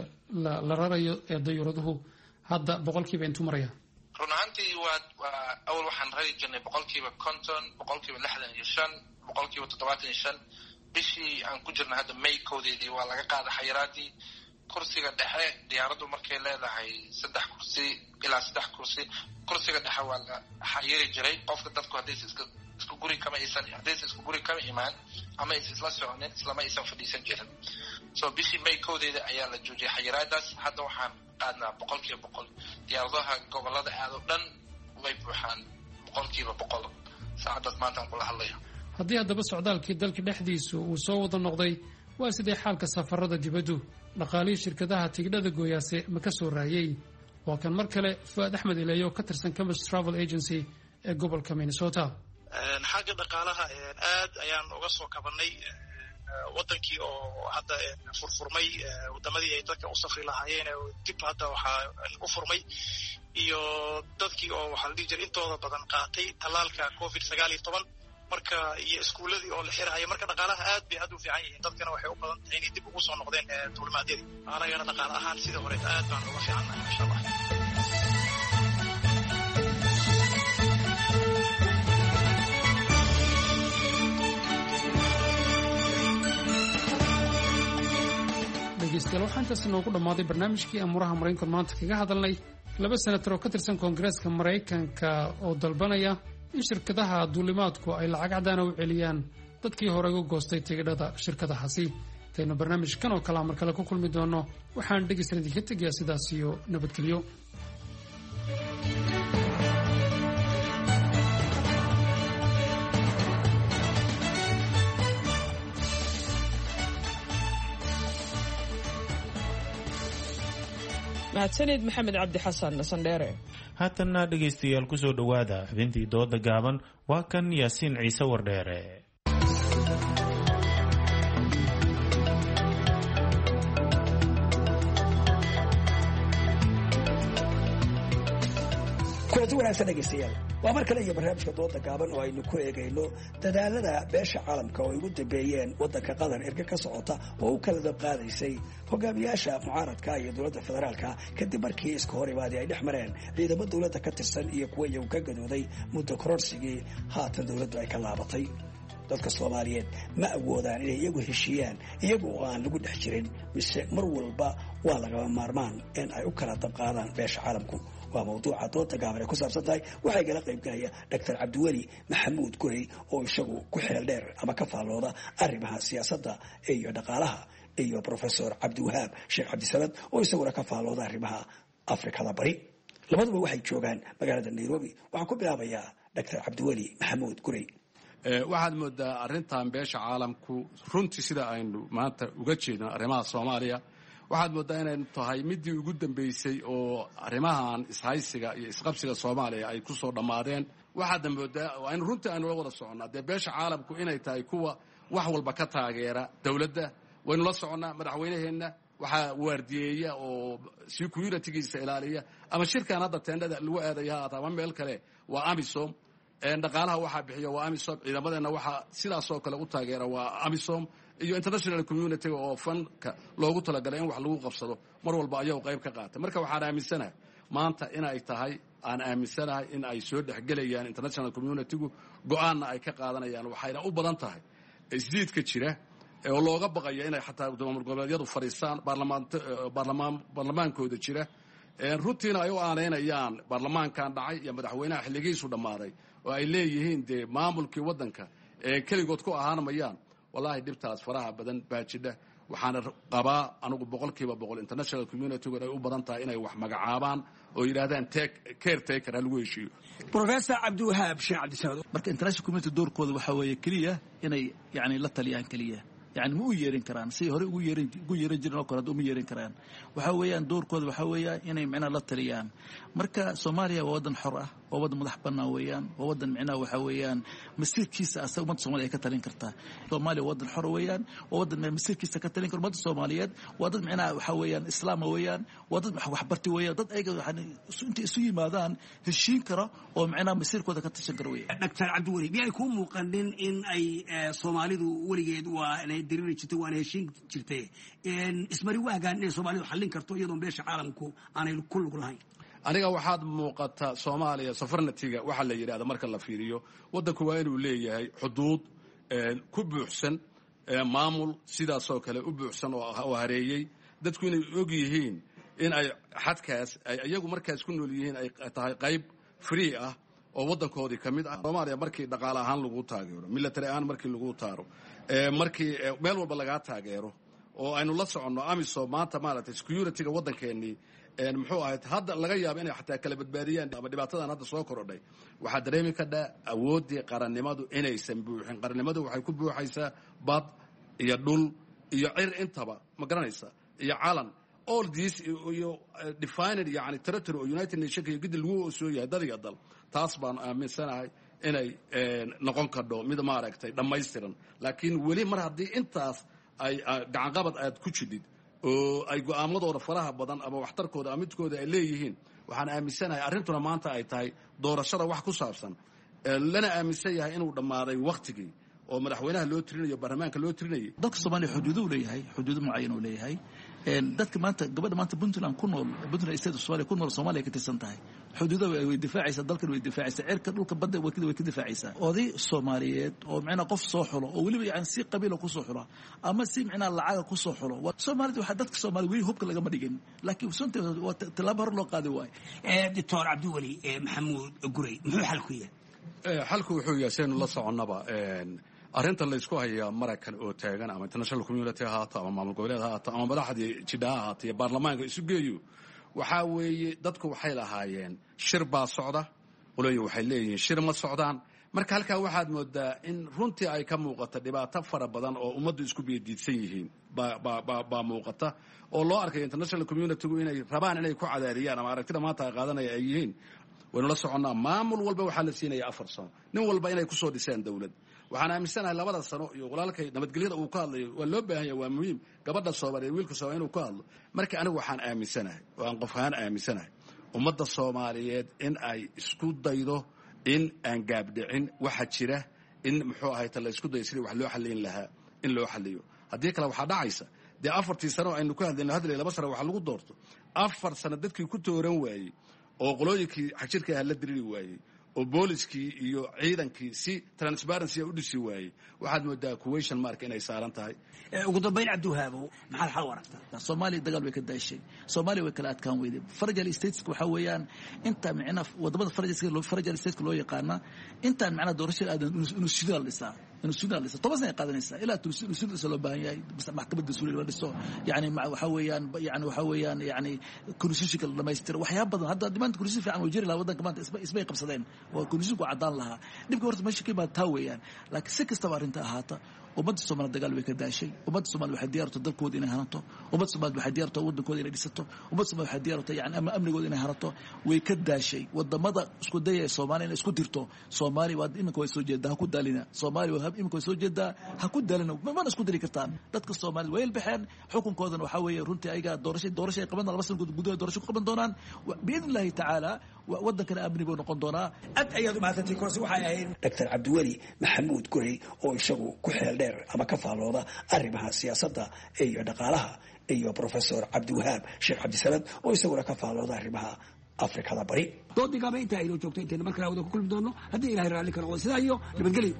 la rarayo ee dayuuraduhu hadda boqolkiiba intuu maraya? run ahaantii waa waa awal waxaan rari jirnay boqolkiiba konton, boqolkiiba lixdan iyo shan, boqolkiiba toddobaatan iyo shan. bishii aan ku jirna hadda may koodeedii waa laga qaada xayiraadii. kursiga dhexe diyaaraddu markay leedahay saddex kursi ilaa saddex kursi, kursiga dhexe waa la xayiri jiray qofka dadku haddaysa iska isku guri kama aysan haddaysa isku guri kama imaan ama aysan isla soconin islama aysan fadhiisan jirin. so bishii may koodeeda ayaa la joojiyay xayiraadaas. hadda waxaan qaadnaa boqolkiiba boqol. diyaaradaha gobolada aad oo dhan way buuxaan boqolkiiba boqol saacadaas maanta aan kula hadlaya. haddii haddaba socdaalkii dalka dhexdiisu uu soo wada noqday, waa sidee xaalka safarada dibaddu? dhaqaalihii shirkadaha tigidhada gooyaase ma ka soo raayay? waa kan mar kale Fuad Axmed Ilaye oo ka tirsan Campus Travel Agency ee gobolka Minnesota. xagga dhaqaalaha aad ayaan uga soo kabanay. wadankii oo hadda furfurmay wadamadii ay dadka u safri lahaayeen oo dib hadda waxaa u furmay iyo dadkii oo waxaa la dhihi jiray intooda badan qaatay tallaalka covid sagaal iyo toban marka iyo iskuuladii oo la xirahayo marka dhaqaalaha aad bay aad u fiican yihiin dadkana waxay u badan tahay inay dib ugu soo noqdeen duulimaadyadii anagana dhaqaale ahaan sidii hore aad baan uga fiicannahay insha allah. dhegeystayaal waxaa intaas inoogu dhammaaday barnaamijkii amuuraha maraykanku maanta kaga hadalnay laba senatar oo ka tirsan koongareeska maraykanka oo dalbanaya in shirkadaha duulimaadku ay lacag caddaana u celiyaan dadkii hore uga goostay tigidhada shirkadahaasi. intaynu barnaamijkan oo kalea mar kale ku kulmi doono waxaan dhegeysan idinka tegayaa sidaas iyo nabadgelyo. mahadsanid maxamed cabdi xasan sandheere. haatanna dhegaystayaal ku soo dhowaada xubintii dooda gaaban waa kan yaasiin ciise wardheere. kulanti wanaagsan dhegaystayaal waa mar kale iyo barnaamijka dooda gaaban oo aynu ku eegayno dadaalada beesha caalamka oo ay ugu dambeeyeen waddanka qatar erga ka socota oo u kala dabqaadaysay hogaamiyaasha mucaaradka iyo dowladda federaalka kadib markii iska hor imaadii ay dhex mareen ciidamo dowladda ka tirsan iyo kuwa iyagu ka gadooday muddo kororsigii haatan dowladdu ay ka laabatay. dadka Soomaaliyeed ma awoodaan inay iyagu heshiiyaan iyagu oo aan lagu dhex jirin mise mar walba waa laga maarmaan in ay u kala dabqaadaan beesha caalamku. waa mawduuca dooda gaaban ee ku saabsan tahay waxay kala qayb galaya doctor Cabdiweli Maxamuud Gurey oo isagu ku xeel dheer ama ka faallooda arrimaha siyaasadda iyo dhaqaalaha iyo professor Cabdiwahaab Sheekh Cabdisamad oo isaguna ka faallooda arrimaha Afrikada bari. labaduba waxay joogaan magaalada Nairobi. waxaan ku bilaabayaa doctor Cabdiweli Maxamuud Gurey. waxaad moodaa arrintan beesha caalamku runtii sida aynu maanta uga jeedno arrimaha Soomaaliya waxaad moodaa inay tahay midii ugu dambeysay oo arrimahan ishaysiga iyo isqabsiga Soomaaliya ay ku soo dhamaadeen. waxaad moodaa in runtii aynu la wada soconnaa dee beesha caalamku inay tahay kuwa wax walba ka taageera dawladda. waynu la soconnaa madaxweynaheenna waxaa waardiyeeya oo security-giisa ilaaliya ama shirkan hadda teendhada lagu aadaya ama meel kale waa AMISOM. dhaqaalaha waxaa bixiya waa AMISOM. ciidamadeena waxaa sidaasoo kale u taageera waa AMISOM iyo international community oo fanka loogu talagalay in wax lagu qabsado mar walba ayagu qayb ka qaatay. marka waxaan aaminsanahay maanta inay tahay aan aaminsanahay in ay soo dhexgelayaan international community-gu go-aanna ay ka qaadanayaan waxayna u badan tahay isdiidka jira oo looga baqayo inay xataa maamul goboleedyadu fadhiistaan baarlamaankooda jira runtiina ay u aanaynayaan baarlamaankan dhacay iyo madaxweynaha xilligiisu dhammaaday oo ay leeyihiin dee maamulkii waddanka ee keligood ku ahaanamayaan. wallaahi dhibtaas faraha badan baa jidha. waxaana qabaa anugu boqolkiiba boqol international community ay u badan tahay inay wax magacaabaan oo yidhaahdaan caretaker ha lagu heshiiyo. professor Cabdiwahaab Sheekh Cabdisamad. marka international community doorkooda waxaa weeye keliya inay yani la taliyaan keliya يعني مو ييرين كران سي هوري ugu yeerin ugu yeerin jireen oo kale uma yeerin karaan waxa weeyaan doorkooda waxa weeyaa inay macna la taliyaan marka Soomaaliya waa wadan xor ah oo wadan madax bannaan weeyaan oo wadan macna waxa weeyaan masiirkiisa asaga ummadda Soomaaliya ka talin kartaa Soomaaliya wadan xor weeyaan oo wadan masiirkiisa ka talin karo ummadda Soomaaliyeed waa dad macna waxa weeyaan islaam weeyaan waa dad wax bartay weeyaan dad ayaga waxaan inta isu yimaadaan heshiin karo oo macna masiirkooda ka tashan karo weeyaan. Doctor Cabdiweli miyay ku muuqanin in ay Soomaalidu waligeed waa inay dirin jirtay waan heshiin jirtay in ismari waagaan in Soomaalidu xallin karto iyadoo beesha caalamku aanay ku lug lahayn. aniga waxaad muuqata Soomaaliya safarnatiga waxa la yiraahdo marka la fiiriyo wadanku waa inuu leeyahay xuduud ku buuxsan maamul sidaas oo kale u buuxsan oo hareeyay dadku inay og yihiin in ay xadkaas ay iyagu markaas ku nool yihiin ay tahay qayb free ah oo wadankoodii kamid ah. Soomaaliya markii dhaqaale ahaan lagu taageero military ahaan markii lagu taaro markii meel walba laga taageero oo aynu la soconno AMISOM maanta maaragtay security-ga wadankeennii muxuu ahayd hadda laga yaabo inay xataa kala badbaadiyaan ama dhibaatadan hadda soo korodhay waxaa dareemi kadhaa awooddii qarannimadu inaysan buuxin. qarannimadu waxay ku buuxaysaa bad iyo dhul iyo cir intaba ma garanaysa iyo calan all this iyo defined yani territory oo United Nations iyo gidi lagu soo yahay dad iyo dal. taas baan aaminsanahay inay noqon kardo mid maaragtay dhammaystiran laakiin weli mar haddii intaas ay gacanqabad aad ku jidhid oo ay go'aamadooda faraha badan ama waxtarkooda ama midkooda ay leeyihiin waxaan aaminsanahay arrintuna maanta ay tahay doorashada wax ku saabsan lana aaminsan yahay inuu dhammaaday wakhtigii oo madaxweynaha loo tirinayo baarlamaanka loo tirinayay dalka Soomaaliya xuduudu leeyahay xuduudo mucayan uu leeyahay een dadka maanta gabadha maanta Puntland ku nool Puntland state Soomaaliya ku nool Soomaaliya ka tirsan tahay xuduudo way difaacaysaa dalkan way difaacaysaa cirka dhulka badda way way ka difaacaysaa oday Soomaaliyeed oo macna qof soo xulo oo waliba yaan si qabiil ku soo xulo ama si macna lacag ku soo xulo Soomaalidu waxa dadka Soomaaliyeed way hubka laga madhigin laakiin sunta talaab hor loo qaadi waay ee doctor Abdiwali Maxamuud Gurey muxuu xal ku yahay ee xalku wuxuu yahay seen la soconaba een arrinta la isku hayaa Maraykan oo taagan ama international community ha ahaato ama maamul goboleed ha ahaato ama madaxdii jidha ha ahaato baarlamaanka isu geeyo waxa weeye dadku waxay lahaayeen shir baa socda qolooyin waxay leeyihiin shir ma socdaan marka halkaa waxaad moodaa in runtii ay ka muuqato dhibaato fara badan oo ummaddu isku beediidsan yihiin baa muuqata oo loo arkay international community-gu inay rabaan inay ku cadaadiyaan ama aragtida maanta ay qaadanaya ay yihiin waynu la soconnaa maamul walba waxaa la siinaya afar sano nin walba inay kusoo dhiseen dawlad waxaan aaminsanahay labada sano iyo walaalkay nabadgelyada uu ka hadlayo waa loo baahan yahay waa muhiim gabadha Soomaaliyeed wiilka Soomaaliyeed inuu ka hadlo marka anigu waxaan aaminsanahay oo aan qof ahaan aaminsanahay ummadda Soomaaliyeed in ay isku daydo in aan gaabdhicin waxa jira in muxuu ahay ta la isku dayo sidii wax loo xalin lahaa in loo xaliyo haddii kale waxaa dhacaysa dee afartii sano aynu ku hadlayno hadlay laba sano waxa lagu doorto afar sano dadkii ku tooran waayey oo qolooyinkii xajirka ah la diriri waayey oo booliskii iyo ciidankii si transparency u dhisi waayey waxaad moodaa question mark inay saaran tahay ugu dambeyn Cabdiwahaabo maxaa xal waragtaa Soomaaliya dagaal way ka daashay Soomaaliya way kala adkaan weyday fragile states waxa weeyaan inta macna wadamada fragile loo fragile states loo yaqaana inta macna doorashada aadan inuu sidoo lisaa inuu sidoo lisaa toban sano qaadanaysa ilaa inuu sidoo loo baahan yahay maxkamadda suuliga la dhiso yani waxa weeyaan yani waxa weeyaan yani constitutional dhamaystir waxyaabo badan hadda dimaanta constitution fiican oo jiri la wadanka maanta isbay qabsadeen waa constitution ku cadaan lahaa dibka horta meesha ka baad taa weeyaan laakiin si kastaba arrinta ahaata ummadda Soomaaliya dagaal way ka daashay ummadda Soomaaliya waxay diyaarto dalkooda inay hanato ummadda Soomaaliya waxay diyaarto wadankooda inay dhisato ummadda Soomaaliya waxay diyaarto yani ama amnigooda inay hanato way ka daashay wadamada isku dayay Soomaaliya inay isku dirto Soomaaliya waa iminka way soo jeedaa ha ku daalina Soomaaliya waa iminka way soo jeedaa ha ku daalina ma isku diri kartaan dadka Soomaaliya way ilbaxeen xukunkoodana waxa weeye runtii ayaga doorasho doorasho ay qaban laba sano gudahood doorasho ku qaban doonaan biidnillaahi tacaala wadankana amni buu noqon doonaa ad ayaad u mahadsantay korsi waxay ahayd doctor Cabdiwali Maxamuud Gurey oo isagu ku xeel dheer ama ka faalooda arrimaha siyaasadda iyo dhaqaalaha iyo professor Cabdiwahaab Sheekh Cabdisamad oo isaguna ka faalooda arrimaha Afrikada bari doodiga ma inta ay joogtay inta markala wada ku kulmi doono haddii Ilaahay raali ka noqdo sidaa iyo nabadgelyo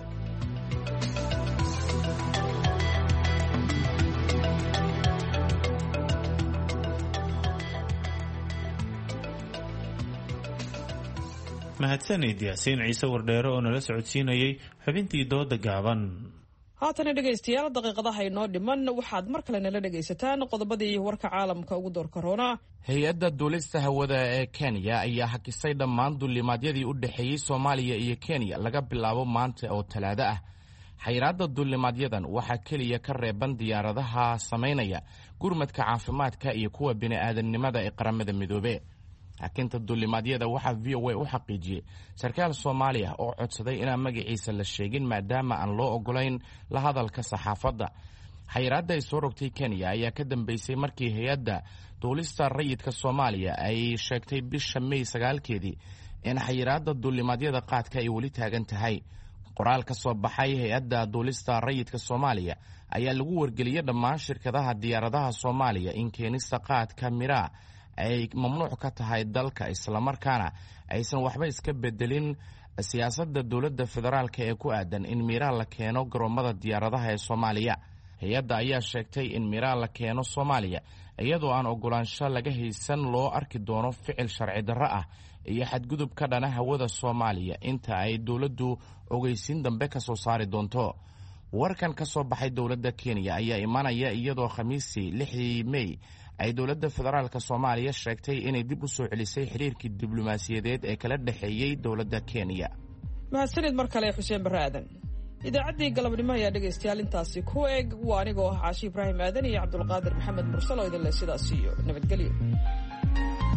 mahadsanid yaasiin ciise wardheere oo nala socodsiinayay xubintii dooda gaaban haatana dhegaystayaal daqiiqadaha inoo dhiman waxaad mar kale nala dhegaysataan qodobadii warka caalamka ugu door korona hay-adda duulista hawada ee Kenya ayaa hakisay dhammaan duulimaadyadii u dhaxeeyay Soomaaliya iyo Kenya laga bilaabo maanta oo Talaado ah xayiraadda duulimaadyadan waxaa keliya ka reeban diyaaradaha samaynaya gurmadka caafimaadka iyo kuwa bini'aadanimada ee qaramada midoobay hakinta duulimaadyada waxaa V O A u xaqiijiyey sarkaal Soomaali ah oo codsaday inaan magaciisa la sheegin maadaama aan loo ogolayn la hadalka saxaafadda xayiraadda ay soo rogtay Kenya ayaa ka dambeysay markii hay-adda duulista rayidka Soomaaliya ay sheegtay bisha May sagaalkeedii in xayiraadda duulimaadyada qaadka ay weli taagan tahay qoraal ka soo baxay hay-adda duulista rayidka Soomaaliya ayaa lagu wargeliyay dhammaan shirkadaha diyaaradaha Soomaaliya in keenista qaadka miraa ay mamnuuc ka tahay dalka isla markaana aysan waxba iska bedelin siyaasadda dawladda federaalka ee ku aadan in miraa la keeno garoomada diyaaradaha ee Soomaaliya hay-adda ayaa sheegtay in miraa la keeno Soomaaliya iyadoo aan ogolaansho laga haysan loo arki doono ficil sharci darro ah iyo xadgudub ka dhana hawada Soomaaliya inta ay dawladdu ogeysiin dambe ka soo saari doonto warkan ka soo baxay dawladda Kenya ayaa imanaya iyadoo Khamiistii lixdii May ay dawladda federaalka Soomaaliya sheegtay inay dib u soo celisay xiriirkii diblomaasiyadeed ee kala dhaxeeyay dawladda Kenya mahadsanid mar kale Xuseen Baraadan idaacaddii galabnimo ayaa dhegaystayaal intaasi ku eeg waa anigoo ah Caashi Ibraahim Aadan iyo Cabdulqaadir Maxamed Mursal oo idin leh sidaas iyo nabadgelyo